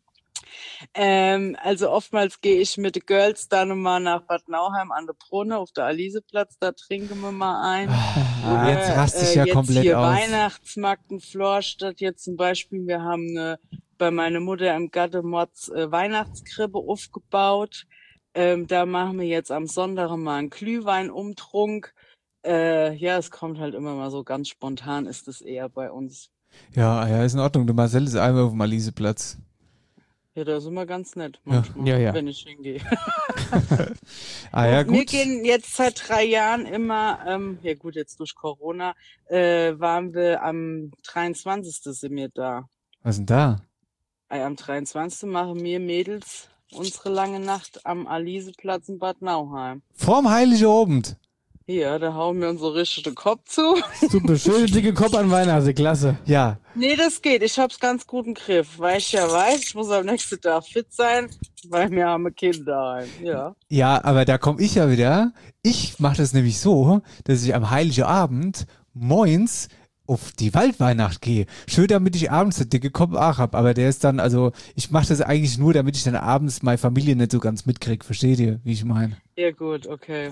Also oftmals gehe ich mit den Girls dann mal nach Bad Nauheim an der Brunne auf der Aliseplatz, da trinken wir mal ein. Jetzt raste ich ja jetzt komplett hier aus. Weihnachtsmarkt in Florstadt jetzt zum Beispiel, wir haben bei meiner Mutter im Gattemotz Weihnachtskrippe aufgebaut. Da machen wir jetzt am Sonntag mal einen Glühweinumtrunk. Es kommt halt immer mal so ganz spontan, ist es eher bei uns. Ja, ist in Ordnung. Der Marcel ist einmal auf dem Aliseplatz. Ja, das ist immer ganz nett manchmal, Ja. wenn ich hingehe. Ja, gut. Wir gehen jetzt seit 3 Jahren immer, jetzt durch Corona, waren wir am 23. sind wir da. Was denn da? Am 23. machen wir Mädels unsere lange Nacht am Aliseplatz in Bad Nauheim. Vorm Heiligen Abend. Ja, da hauen wir uns so richtig den Kopf zu. Super, schöne dicke Kopf an Weihnachten, klasse. Ja. Nee, das geht. Ich hab's ganz gut im Griff. Weil ich ja weiß, ich muss am nächsten Tag fit sein, weil wir haben Kinder daheim. Ja. Ja, aber da komme ich ja wieder. Ich mache das nämlich so, dass ich am Heiligen Abend moins auf die Waldweihnacht gehe. Schön, damit ich abends den dicke Kopf auch hab. Aber der ist dann, also ich mache das eigentlich nur, damit ich dann abends meine Familie nicht so ganz mitkriege. Versteht ihr, wie ich meine? Ja gut, okay.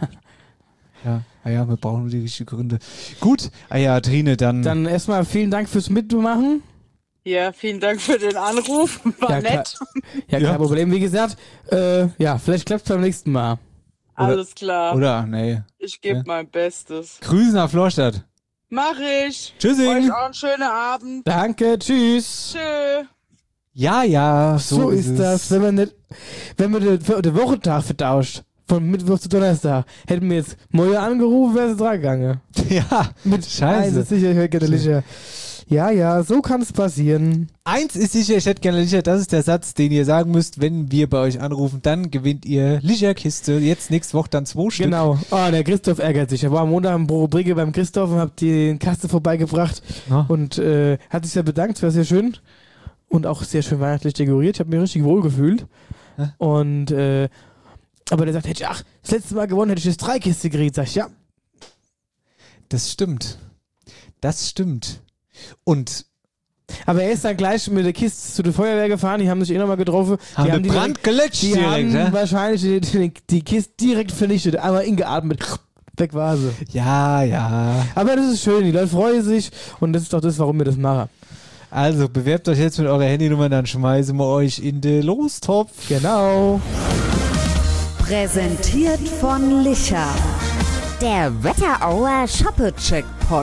Ja, wir brauchen nur die richtigen Gründe. Gut, Trine, dann... Dann erstmal vielen Dank fürs Mitmachen. Ja, vielen Dank für den Anruf. War nett. Kein Problem. Wie gesagt, vielleicht klappt es beim nächsten Mal. Alles klar. Oder, nee. Ich gebe mein Bestes. Grüße nach Florstadt. Mach ich. Tschüssing. Euch auch einen schönen Abend. Danke, tschüss. Tschö. Ja, so ist das. Wenn man den Wochentag vertauscht. Von Mittwoch zu Donnerstag. Hätten wir jetzt Moja angerufen, wäre es dran gegangen. Ja, mit Scheiße. Eins ist sicher, ich hätte gerne Licher. Ja, so kann es passieren. Eins ist sicher, ich hätte gerne Licher. Das ist der Satz, den ihr sagen müsst, wenn wir bei euch anrufen. Dann gewinnt ihr Licherkiste. Jetzt nächste Woche dann 2 Stück. Genau. Der Christoph ärgert sich. Er war am Montag im Brigge beim Christoph und hab die Kaste vorbeigebracht. Und hat sich sehr bedankt. Es war sehr schön. Und auch sehr schön weihnachtlich dekoriert. Ich habe mich richtig wohl gefühlt. Und aber der sagt, hätte ich das letzte Mal gewonnen, hätte ich jetzt 3 Kisten gekriegt. Sag ich, ja. Das stimmt. Und aber er ist dann gleich mit der Kiste zu der Feuerwehr gefahren, die haben sich nochmal getroffen. Haben den Brand gelöscht die direkt, haben wahrscheinlich die Kiste direkt vernichtet, einmal ingeatmet. Weg war sie. Ja. Aber das ist schön, die Leute freuen sich und das ist doch das, warum wir das machen. Also, bewerbt euch jetzt mit eurer Handynummer, dann schmeißen wir euch in den Lostopf. Genau. Präsentiert von Licher. Der Wetterauer Shoppe-Checkpot.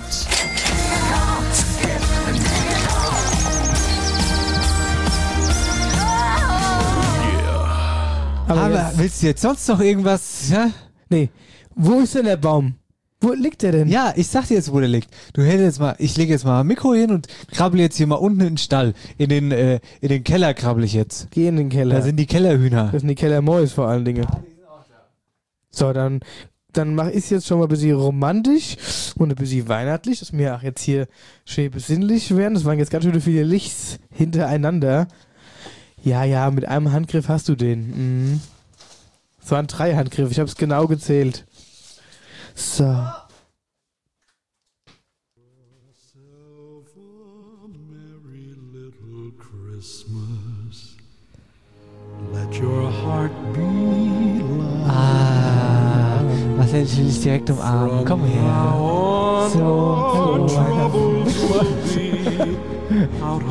Aber willst du jetzt sonst noch irgendwas? Ja? Nee. Wo ist denn der Baum? Wo liegt der denn? Ja, ich sag dir jetzt, wo der liegt. Ich lege jetzt mal ein Mikro hin und krabbel jetzt hier mal unten in den Stall. In den Keller krabbel ich jetzt. Geh in den Keller. Da sind die Kellerhühner. Das sind die Kellermäuse vor allen Dingen. So, dann mache ich es jetzt schon mal ein bisschen romantisch und ein bisschen weihnachtlich, dass wir auch jetzt hier schön besinnlich werden. Das waren jetzt ganz schön viele Lichts hintereinander. Ja, mit einem Handgriff hast du den. Es waren 3 Handgriffe, ich habe es genau gezählt. So. Let your heart be Marcel, ich will dich direkt umarmen. Komm her. So.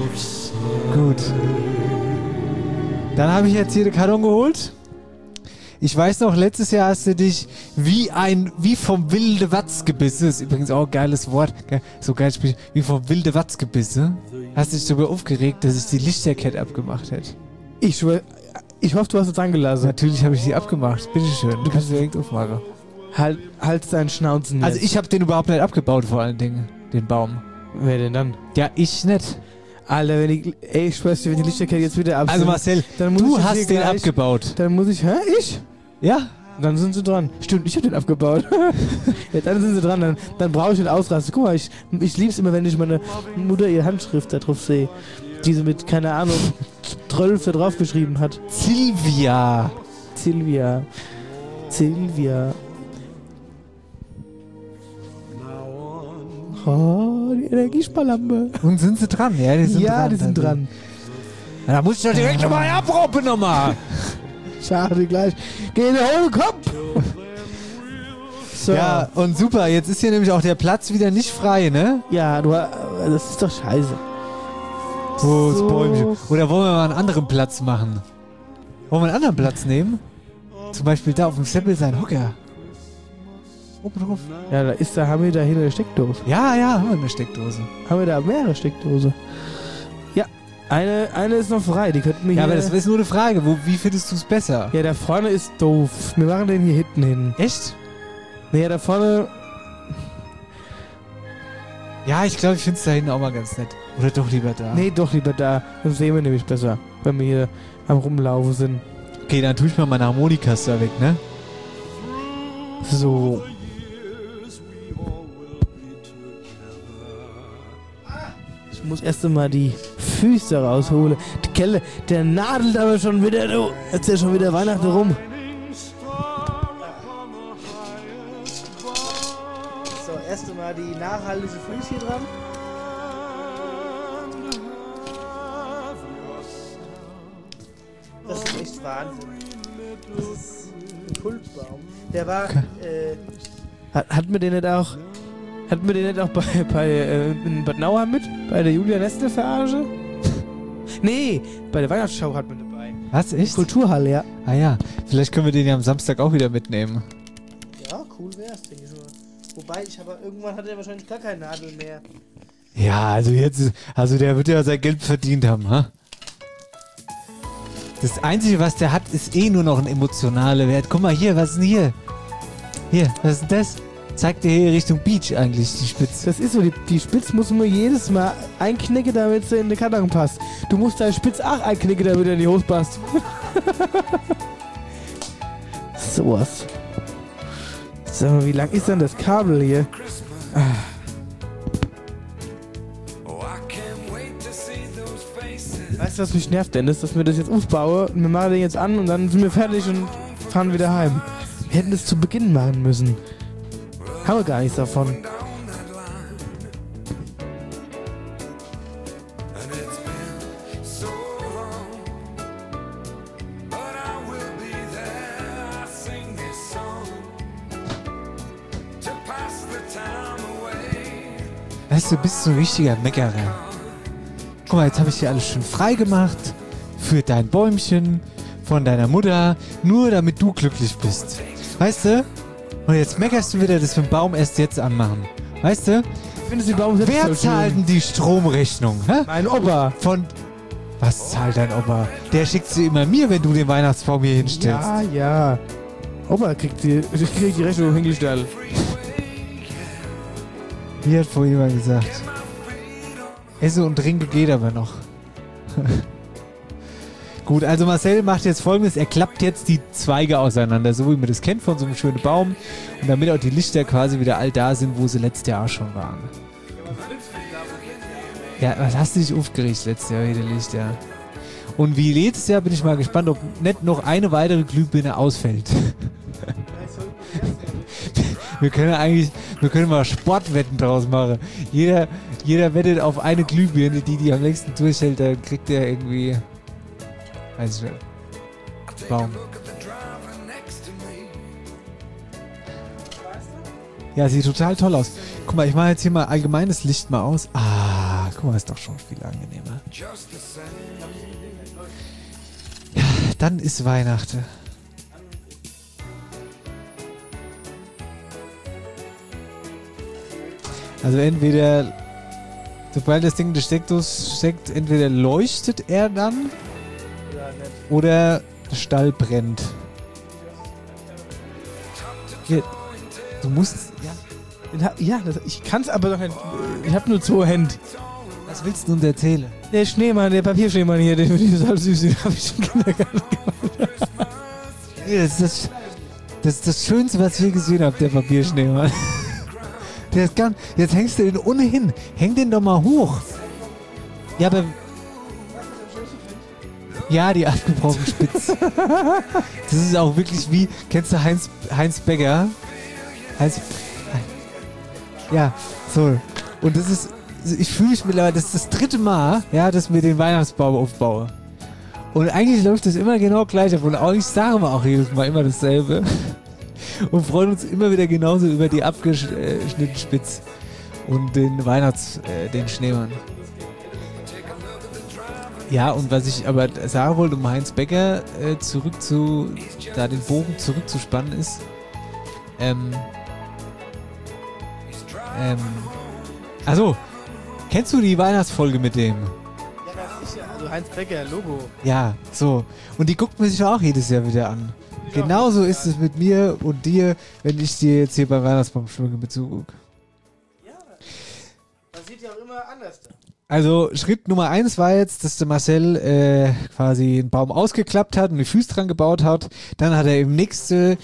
Gut. Dann habe ich jetzt hier den Karton geholt. Ich weiß noch, letztes Jahr hast du dich wie vom wilde Watz gebissen, das ist übrigens auch ein geiles Wort, so geil Spiel, wie vom wilde Watz gebissen, hast dich darüber aufgeregt, dass ich die Lichterkette abgemacht hätte. Ich hoffe, du hast es angelassen. Natürlich habe ich die abgemacht, bitteschön, du kannst direkt aufmachen. Halt deinen Schnauzen jetzt. Also ich habe den überhaupt nicht abgebaut, vor allen Dingen, den Baum. Wer denn dann? Ja, ich nicht. Alter, ich schwör's dir, wenn die Lichterkette jetzt wieder ab sind. Also Marcel, du hast den abgebaut. Dann muss ich, ich? Ja. Dann sind sie dran. Stimmt, ich hab den abgebaut. Ja, dann sind sie dran, dann brauche ich den Ausraster. Guck mal, ich lieb's immer, wenn ich meine Mutter ihre Handschrift da drauf sehe. Die sie mit, keine Ahnung, 12 da drauf geschrieben hat. Silvia. Oh, die Energiesparlampe. Und sind sie dran? Ja, die sind dran. Ja, die sind dran. Ja, da muss ich doch direkt nochmal abroppen nochmal. Schade, gleich. Geh in den hohen Kopf. So. Ja, und super. Jetzt ist hier nämlich auch der Platz wieder nicht frei, ne? Ja, das ist doch scheiße. Oh, das Bäumchen. Oder wollen wir mal einen anderen Platz machen? Wollen wir einen anderen Platz nehmen? Zum Beispiel da auf dem Seppel sein Hocker. Oben drauf. Ja, haben wir da hinten eine Steckdose. Ja, haben wir eine Steckdose. Haben wir da mehrere Steckdose? Ja, eine ist noch frei. Die könnten wir hier... Ja, aber das ist nur eine Frage. Wie findest du es besser? Ja, da vorne ist doof. Wir machen den hier hinten hin. Echt? Naja, da vorne... Ja, ich glaube, ich finde es da hinten auch mal ganz nett. Oder doch lieber da? Nee, doch lieber da. Das sehen wir nämlich besser, wenn wir hier am Rumlaufen sind. Okay, dann tue ich mal meine Harmonikas da weg, ne? So. Ich muss erst einmal die Füße rausholen. Die Kelle, der nadelt aber schon wieder, du. Jetzt ist ja schon wieder Weihnachten rum. So, erst einmal die nachhaltige Füße hier dran. Das ist echt Wahnsinn. Das ist ein Kultbaum. Der war, Hatten wir den nicht auch in Bad Nauheim mit? Bei der Julia Nestle-Verarsche? Nee, bei der Weihnachtsschau hatten wir dabei. Was, echt? Kulturhalle, ja. Ah ja, vielleicht können wir den ja am Samstag auch wieder mitnehmen. Ja, cool wär's, denke ich mal. Wobei, irgendwann hat er wahrscheinlich gar keine Nadel mehr. Ja, also der wird ja sein Geld verdient haben, ha? Das Einzige, was der hat, ist nur noch ein emotionaler Wert. Guck mal hier, was ist denn hier? Hier, was ist denn das? Zeigt dir hier Richtung Beach eigentlich, die Spitze. Das ist so, die Spitze muss man jedes Mal einknicken, damit sie in den Karton passt. Du musst deine Spitze auch einknicken, damit er in die Hose passt. Sowas. Sag mal, wie lang ist denn das Kabel hier? Weißt du, was mich nervt, Dennis? Dass wir das jetzt aufbauen und wir machen den jetzt an und dann sind wir fertig und fahren wieder heim. Wir hätten das zu Beginn machen müssen. Haben wir gar nichts davon. Weißt du, bist so ein richtiger Meckerer. Guck mal, jetzt habe ich hier alles schön frei gemacht. Für dein Bäumchen, von deiner Mutter. Nur damit du glücklich bist. Weißt du? Und jetzt meckerst du wieder, dass wir den Baum erst jetzt anmachen. Weißt du? Findest du den Baum selbst Wer so zahlt schön? denn die Stromrechnung? Hä? Mein Opa. Was zahlt dein Opa? Der schickt sie immer mir, wenn du den Weihnachtsbaum hier hinstellst. Ja. Opa kriegt die Rechnung hingestellt. Wie hat vorhin jemand gesagt? Esse und trinke geht aber noch. Gut, also Marcel macht jetzt Folgendes. Er klappt jetzt die Zweige auseinander, so wie man das kennt von so einem schönen Baum. Und damit auch die Lichter quasi wieder all da sind, wo sie letztes Jahr schon waren. Ja, was hast du dich aufgeregt letztes Jahr, die Lichter? Und wie letztes Jahr bin ich mal gespannt, ob nicht noch eine weitere Glühbirne ausfällt. Wir können mal Sportwetten draus machen. Jeder wettet auf eine Glühbirne, die am längsten durchhält, dann kriegt er irgendwie, weiß ich nicht, Baum. Ja, sieht total toll aus. Guck mal, ich mache jetzt hier mal allgemeines Licht mal aus. Ah, guck mal, ist doch schon viel angenehmer. Ja, dann ist Weihnachten. Also entweder, sobald das Ding in die Steckdose steckt, entweder leuchtet er dann oder der Stall brennt. Hier, du musst... Ich kann's aber doch nicht. Ich habe nur 2 Hände. Was willst du uns erzählen? Der Schneemann, der Papierschneemann hier, den total süß, den habe ich im Kindergarten gehabt. Das ist das Schönste, was ich je gesehen habe, der Papierschneemann. Der ist ganz... Jetzt hängst du den ohnehin. Häng den doch mal hoch. Ja, aber... Ja, die abgebrochenen Spitze. Das ist auch wirklich wie... Kennst du Heinz Becker? Ja, so. Und das ist... Ich fühle mich mittlerweile... Das ist das 3. Mal, ja, dass ich mir den Weihnachtsbaum aufbaue. Und eigentlich läuft das immer genau gleich ab. Und auch ich sage mal auch jedes Mal immer dasselbe. Und freuen uns immer wieder genauso über die abgeschnittenen Spitz. Und den den Schneemann. Ja, und was ich aber sagen wollte, um Heinz Becker den Bogen zurückzuspannen ist, also, kennst du die Weihnachtsfolge mit dem? Also Heinz Becker, Logo. Ja, so. Und die guckt man sich auch jedes Jahr wieder an. Genauso ist es mit mir und dir, wenn ich dir jetzt hier beim Weihnachtsbaum schwinge mit zugucke. Ja, das sieht ja auch immer anders da. Also Schritt Nummer 1 war jetzt, dass der Marcel quasi einen Baum ausgeklappt hat und die Füße dran gebaut hat. Dann hat er im nächsten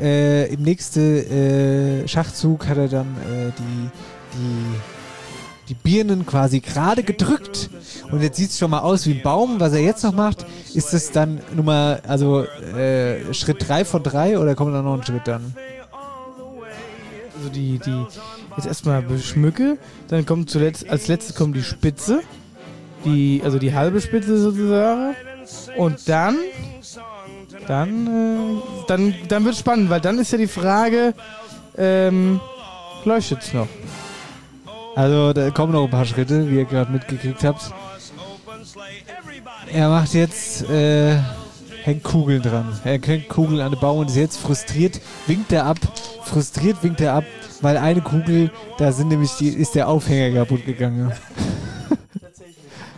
Schachzug hat er dann die Birnen quasi gerade gedrückt. Und jetzt sieht es schon mal aus wie ein Baum. Was er jetzt noch macht, ist es dann Schritt 3 von 3 oder kommt da noch ein Schritt dann? Also die jetzt erstmal beschmücke, dann kommt als letztes kommt die Spitze, also die halbe Spitze sozusagen, und dann wird spannend, weil dann ist ja die Frage, leuchtet's noch? Also da kommen noch ein paar Schritte, wie ihr gerade mitgekriegt habt. Er macht jetzt hängt Kugeln dran. Er hängt Kugeln an den Baum und ist jetzt frustriert, winkt er ab, weil eine Kugel, da sind nämlich ist der Aufhänger kaputt gegangen. Tatsächlich.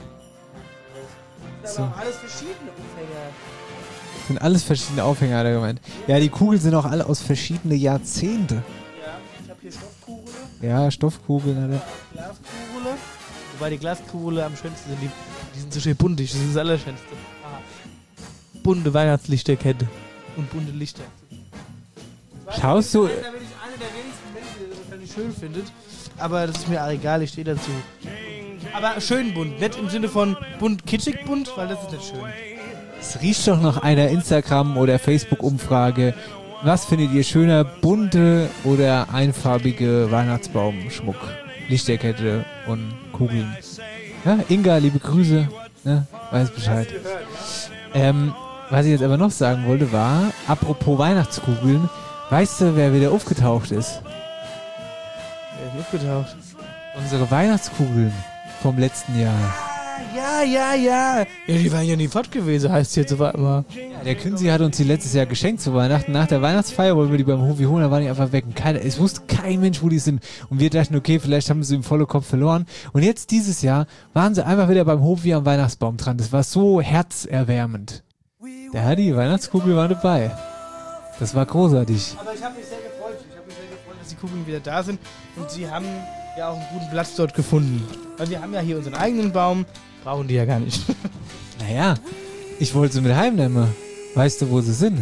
So. Aber alles verschiedene Aufhänger. Das sind alles verschiedene Aufhänger, hat er gemeint. Ja, die Kugeln sind auch alle aus verschiedenen Jahrzehnten. Ja, ich habe hier Stoffkugeln. Ja, Stoffkugeln hat er. Glaskugeln. Wobei die Glaskugeln am schönsten sind. Die sind so schön buntig, das ist das Allerschönste. Bunte Weihnachtslichterkette und bunte Lichter. Schaust du... Da bin ich einer der wenigsten Menschen, der das wahrscheinlich schön findet. Aber das ist mir auch egal, ich stehe dazu. Aber schön bunt, nicht im Sinne von bunt, kitschig bunt, weil das ist nicht schön. Es riecht doch nach einer Instagram- oder Facebook-Umfrage. Was findet ihr schöner, bunte oder einfarbige Weihnachtsbaumschmuck? Lichterkette und Kugeln. Ja, Inga, liebe Grüße. Ne? Weiß Bescheid. Was ich jetzt aber noch sagen wollte war, apropos Weihnachtskugeln, weißt du, wer wieder aufgetaucht ist? Wer ist aufgetaucht? Unsere Weihnachtskugeln vom letzten Jahr. Ja. Ja, die waren ja nie fort gewesen, heißt jetzt aber immer. Ja, der Künzi hat uns die letztes Jahr geschenkt zu Weihnachten. Nach der Weihnachtsfeier wollten wir die beim Hofi holen, da waren die einfach weg. Und es wusste kein Mensch, wo die sind. Und wir dachten, okay, vielleicht haben wir sie im vollen Kopf verloren. Und jetzt dieses Jahr waren sie einfach wieder beim Hofi am Weihnachtsbaum dran. Das war so herzerwärmend. Die Weihnachtskugel war dabei. Das war großartig. Aber ich habe mich sehr gefreut. Dass die Kugeln wieder da sind. Und sie haben ja auch einen guten Platz dort gefunden. Weil wir haben ja hier unseren eigenen Baum. Brauchen die ja gar nicht. Naja, ich wollte sie mit heimnehmen. Weißt du, wo sie sind?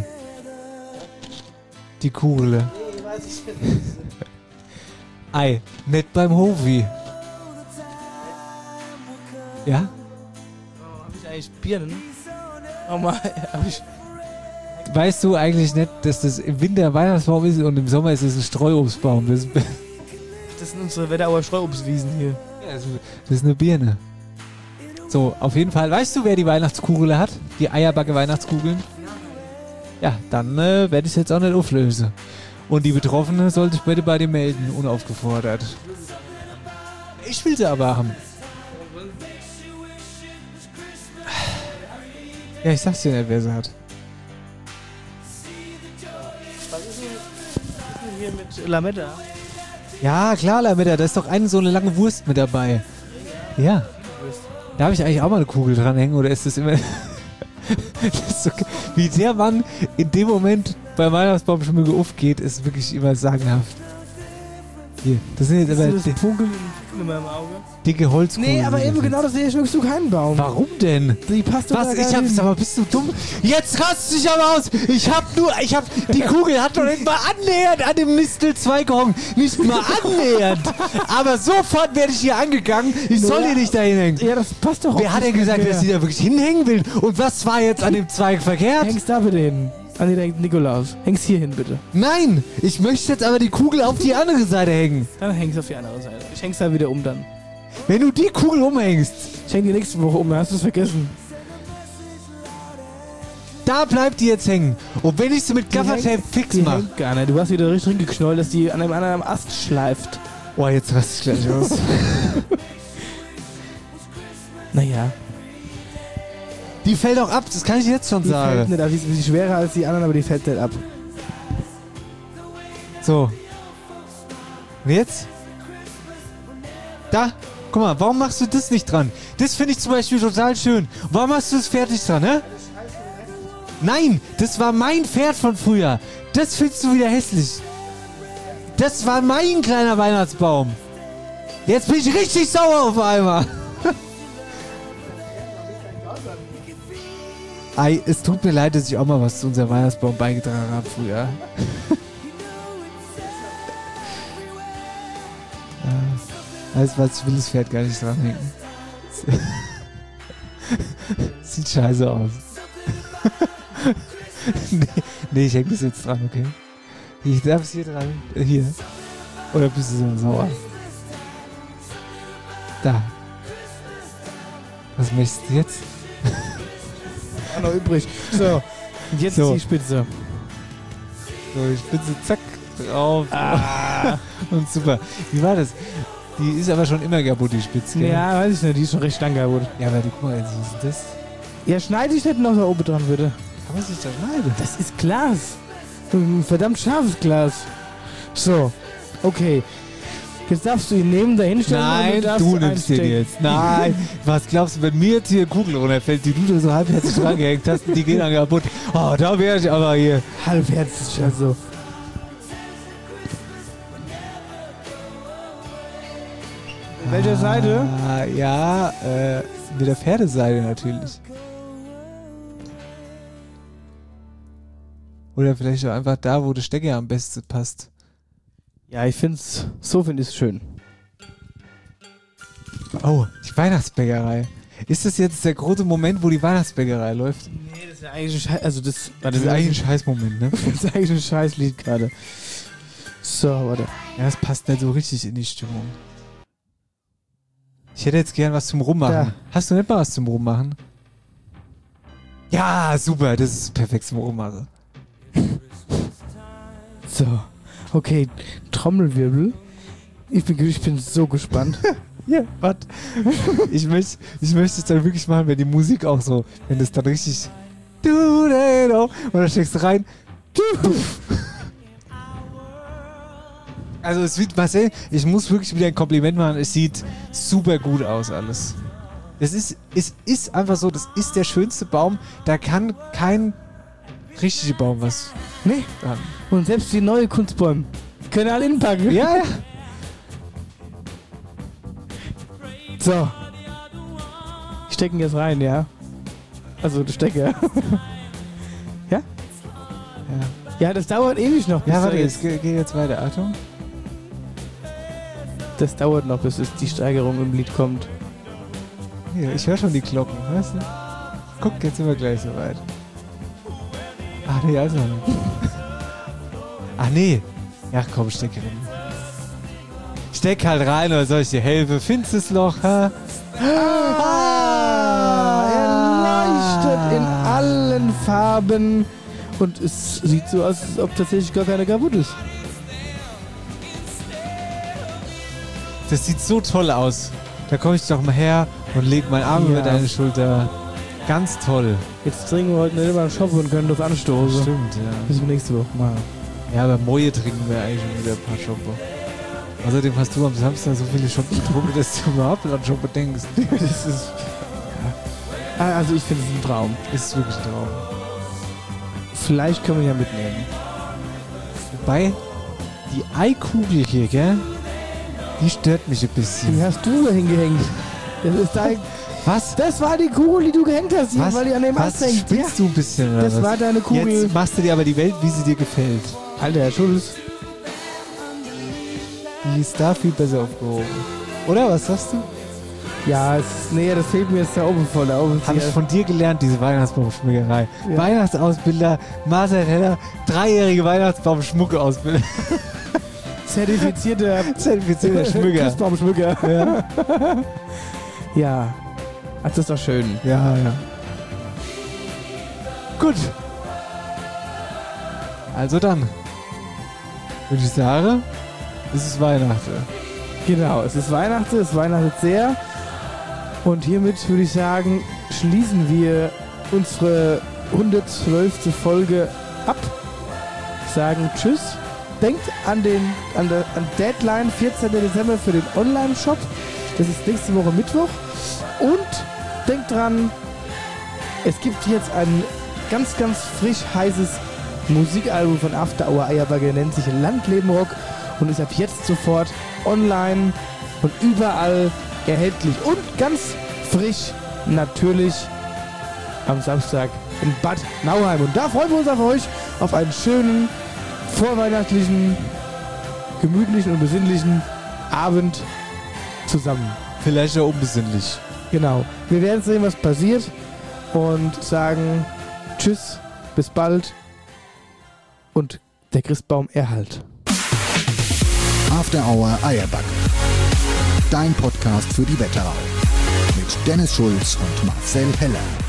Die Kugel. Nee, weiß ich nicht. Ei, nicht beim Hofi. Ja? Oh, hab ich eigentlich Birnen? Oh mal, hab ich... Weißt du eigentlich nicht, dass das im Winter ein Weihnachtsbaum ist und im Sommer ist es ein Streuobstbaum? Das sind unsere Wetterauer Streuobstwiesen hier. Ja, das ist eine Birne. So, auf jeden Fall. Weißt du, wer die Weihnachtskugel hat? Die Eierbacke-Weihnachtskugeln? Ja, dann werde ich es jetzt auch nicht auflösen. Und die Betroffene sollte ich bitte bei dir melden, unaufgefordert. Ich will sie aber haben. Ja, ich sag's dir nicht, wer sie hat. Was ist denn hier mit Lametta? Ja, klar, Lametta, da ist doch so eine lange Wurst mit dabei. Ja. Darf ich eigentlich auch mal eine Kugel dranhängen oder ist das immer... das ist so, wie der Mann in dem Moment beim Weihnachtsbaumschmücke aufgeht, ist wirklich immer sagenhaft. Hier, das sind jetzt aber in meinem Auge. dicke Holzkugeln. Nee, aber eben genau das schmückst du keinen Baum. Warum denn? Die passt doch Was? da gar nicht. Aber bist du dumm? Jetzt rast dich aber aus! Die Kugel hat doch nicht mal annähernd an dem Nistelzweig gehangen. Nicht mal annähernd! Aber sofort werde ich hier angegangen. Ich soll hier nicht dahin hängen. Ja, das passt doch auch. Wer hat denn gesagt, dass sie da wirklich hinhängen will? Und was war jetzt an dem Zweig verkehrt? Hängst da bitte hin. An den Nikolaus. Hängst hier hin, bitte. Nein! Ich möchte jetzt aber die Kugel auf die andere Seite hängen. Dann hängst du auf die andere Seite. Ich häng's da wieder um dann. Wenn du die Kugel umhängst. Ich häng die nächste Woche um, dann hast du es vergessen. Da bleibt die jetzt hängen. Und wenn ich sie mit Gaffertape fix mache. Hängt gar nicht. Du hast wieder richtig geknollt, dass die an einem anderen Ast schleift. Oh, jetzt raste ich gleich aus. Naja. Die fällt auch ab, das kann ich jetzt schon Die sagen. fällt nicht ab. Die ist ein bisschen schwerer als die anderen, aber die fällt nicht ab. So. Und jetzt? Da. Guck mal, warum machst du das nicht dran? Das finde ich zum Beispiel total schön. Warum hast du das fertig dran, ne? Nein, das war mein Pferd von früher. Das findest du wieder hässlich. Das war mein kleiner Weihnachtsbaum. Jetzt bin ich richtig sauer auf einmal. Ei, es tut mir leid, dass ich auch mal was zu unserem Weihnachtsbaum beigetragen habe früher. Alles, was ich will, das Pferd gar nicht dranhängen. Sieht scheiße aus. nee, ich hänge das jetzt dran, okay? Ich darf es hier dran. Hier. Oder bist du so sauer? Da. Was möchtest du jetzt? Auch noch übrig. So. Und jetzt So. ist die Spitze. So, die Spitze, zack, drauf. Und super. Wie war das? Die ist aber schon immer kaputt, die Spitze. Gell? Ja, weiß ich nicht. Die ist schon recht lang kaputt. Ja, aber guck mal, was ist das? Ja, schneide ich nicht noch da oben dran, bitte. Kann man sich da schneiden? Das ist Glas. Ein verdammt scharfes Glas. So. Okay. Jetzt darfst du ihn nehmen, da hinstellen. Nein, du nimmst den jetzt. Nein. Was glaubst du, wenn mir jetzt hier eine Kugel runterfällt, die du da so halbherzig dran gehängt hast, die gehen dann kaputt. Oh, da wäre ich aber hier. Halbherzig, also. Welcher Seite? Ja, mit der Pferdeseite natürlich. Oder vielleicht auch einfach da, wo der Stecker am besten passt. Ja, ich find's, so finde ich es schön. Oh, die Weihnachtsbäckerei. Ist das jetzt der große Moment, wo die Weihnachtsbäckerei läuft? Nee, das ist ja eigentlich ein Scheiß, also das ist eigentlich ein Scheißmoment, ne? Das ist eigentlich ein Scheißlied gerade. So, warte. Ja, das passt nicht so richtig in die Stimmung. Ich hätte jetzt gern was zum Rummachen. Da. Hast du nicht mal was zum Rummachen? Ja, super, das ist perfekt zum Rummachen. So. Okay, Trommelwirbel. Ich bin so gespannt. Ja, warte. Ich möchte es dann wirklich machen, wenn die Musik auch so, wenn das dann richtig und dann steckst du rein. Also es sieht, Marcel, ich muss wirklich wieder ein Kompliment machen, es sieht super gut aus alles. Es ist einfach so, das ist der schönste Baum, da kann kein richtiger Baum was. Nee. Dran. Und selbst die neue Kunstbäume können alle hinpacken. Ja, ja. So. Ich stecke ihn jetzt rein, ja? Also, du Stecker. Ja? Ja. Ja, das dauert ewig noch. Bis Ja, warte, er jetzt geh jetzt weiter. Achtung. Das dauert noch, bis die Steigerung im Lied kommt. Hier, ich höre schon die Glocken, weißt du? Guck, jetzt sind wir gleich soweit. Ach nee, also noch nicht. Ach nee. Ja, komm, steck rein. Steck halt rein, oder soll ich dir helfen? Findest du das Loch, ha? Er leuchtet in allen Farben. Und es sieht so aus, als ob tatsächlich gar keine kaputt ist. Das sieht so toll aus. Da komme ich doch mal her und leg meinen Arm über deine Schulter. Ganz toll. Jetzt trinken wir heute nicht immer einen Shop und können das anstoßen. Stimmt, ja. Bis wir nächste Woche machen. Ja, aber Moje trinken wir eigentlich schon wieder ein paar Schoppe. Außerdem hast du am Samstag so viele Shots getrunken, dass du überhaupt an Shoppen denkst. Das ist... Ja. Also ich finde es ein Traum. Ist wirklich ein Traum. Vielleicht können wir ja mitnehmen. Wobei, die Eikugel hier, gell? Die stört mich ein bisschen. Die hast du da hingehängt. Das ist dein... Was? Das war die Kugel, die du gehängt hast, hier, weil die an dem Ast hängt. Spinnst du ein bisschen, oder Das was? war deine Kugel. Jetzt machst du dir aber die Welt, wie sie dir gefällt. Alter, Herr Schulz. Die ist da viel besser aufgehoben. Oder, was sagst du? Ja, das fehlt mir jetzt da oben voll. Da oben Habe ich von dir gelernt, diese Weihnachtsbaumschmückerei. Ja. Weihnachtsausbilder, Marcel Heller, 3-jährige Weihnachtsbaumschmucke-Ausbilder. Zertifizierter Schmücker. Christbaumschmücker. Ja. Ja. Ach, das ist doch schön. Ja. Gut. Also dann. Würde ich sagen, es ist Weihnachten. Genau, es ist Weihnachten, es weihnachtet sehr. Und hiermit würde ich sagen, schließen wir unsere 112. Folge ab. Sagen Tschüss. Denkt an Deadline 14. Dezember für den Online-Shop. Das ist nächste Woche Mittwoch. Und denkt dran, es gibt jetzt ein ganz, ganz frisch heißes Musikalbum von After Hour Eierbagger, nennt sich Landleben Rock und ist ab jetzt sofort online und überall erhältlich. Und ganz frisch natürlich am Samstag in Bad Nauheim. Und da freuen wir uns auf euch, auf einen schönen, vorweihnachtlichen, gemütlichen und besinnlichen Abend zusammen. Vielleicht auch unbesinnlich. Genau. Wir werden sehen, was passiert und sagen Tschüss, bis bald und der Christbaum erhalt. After Hour Eierbacke. Dein Podcast für die Wetterau. Mit Dennis Schulz und Marcel Heller.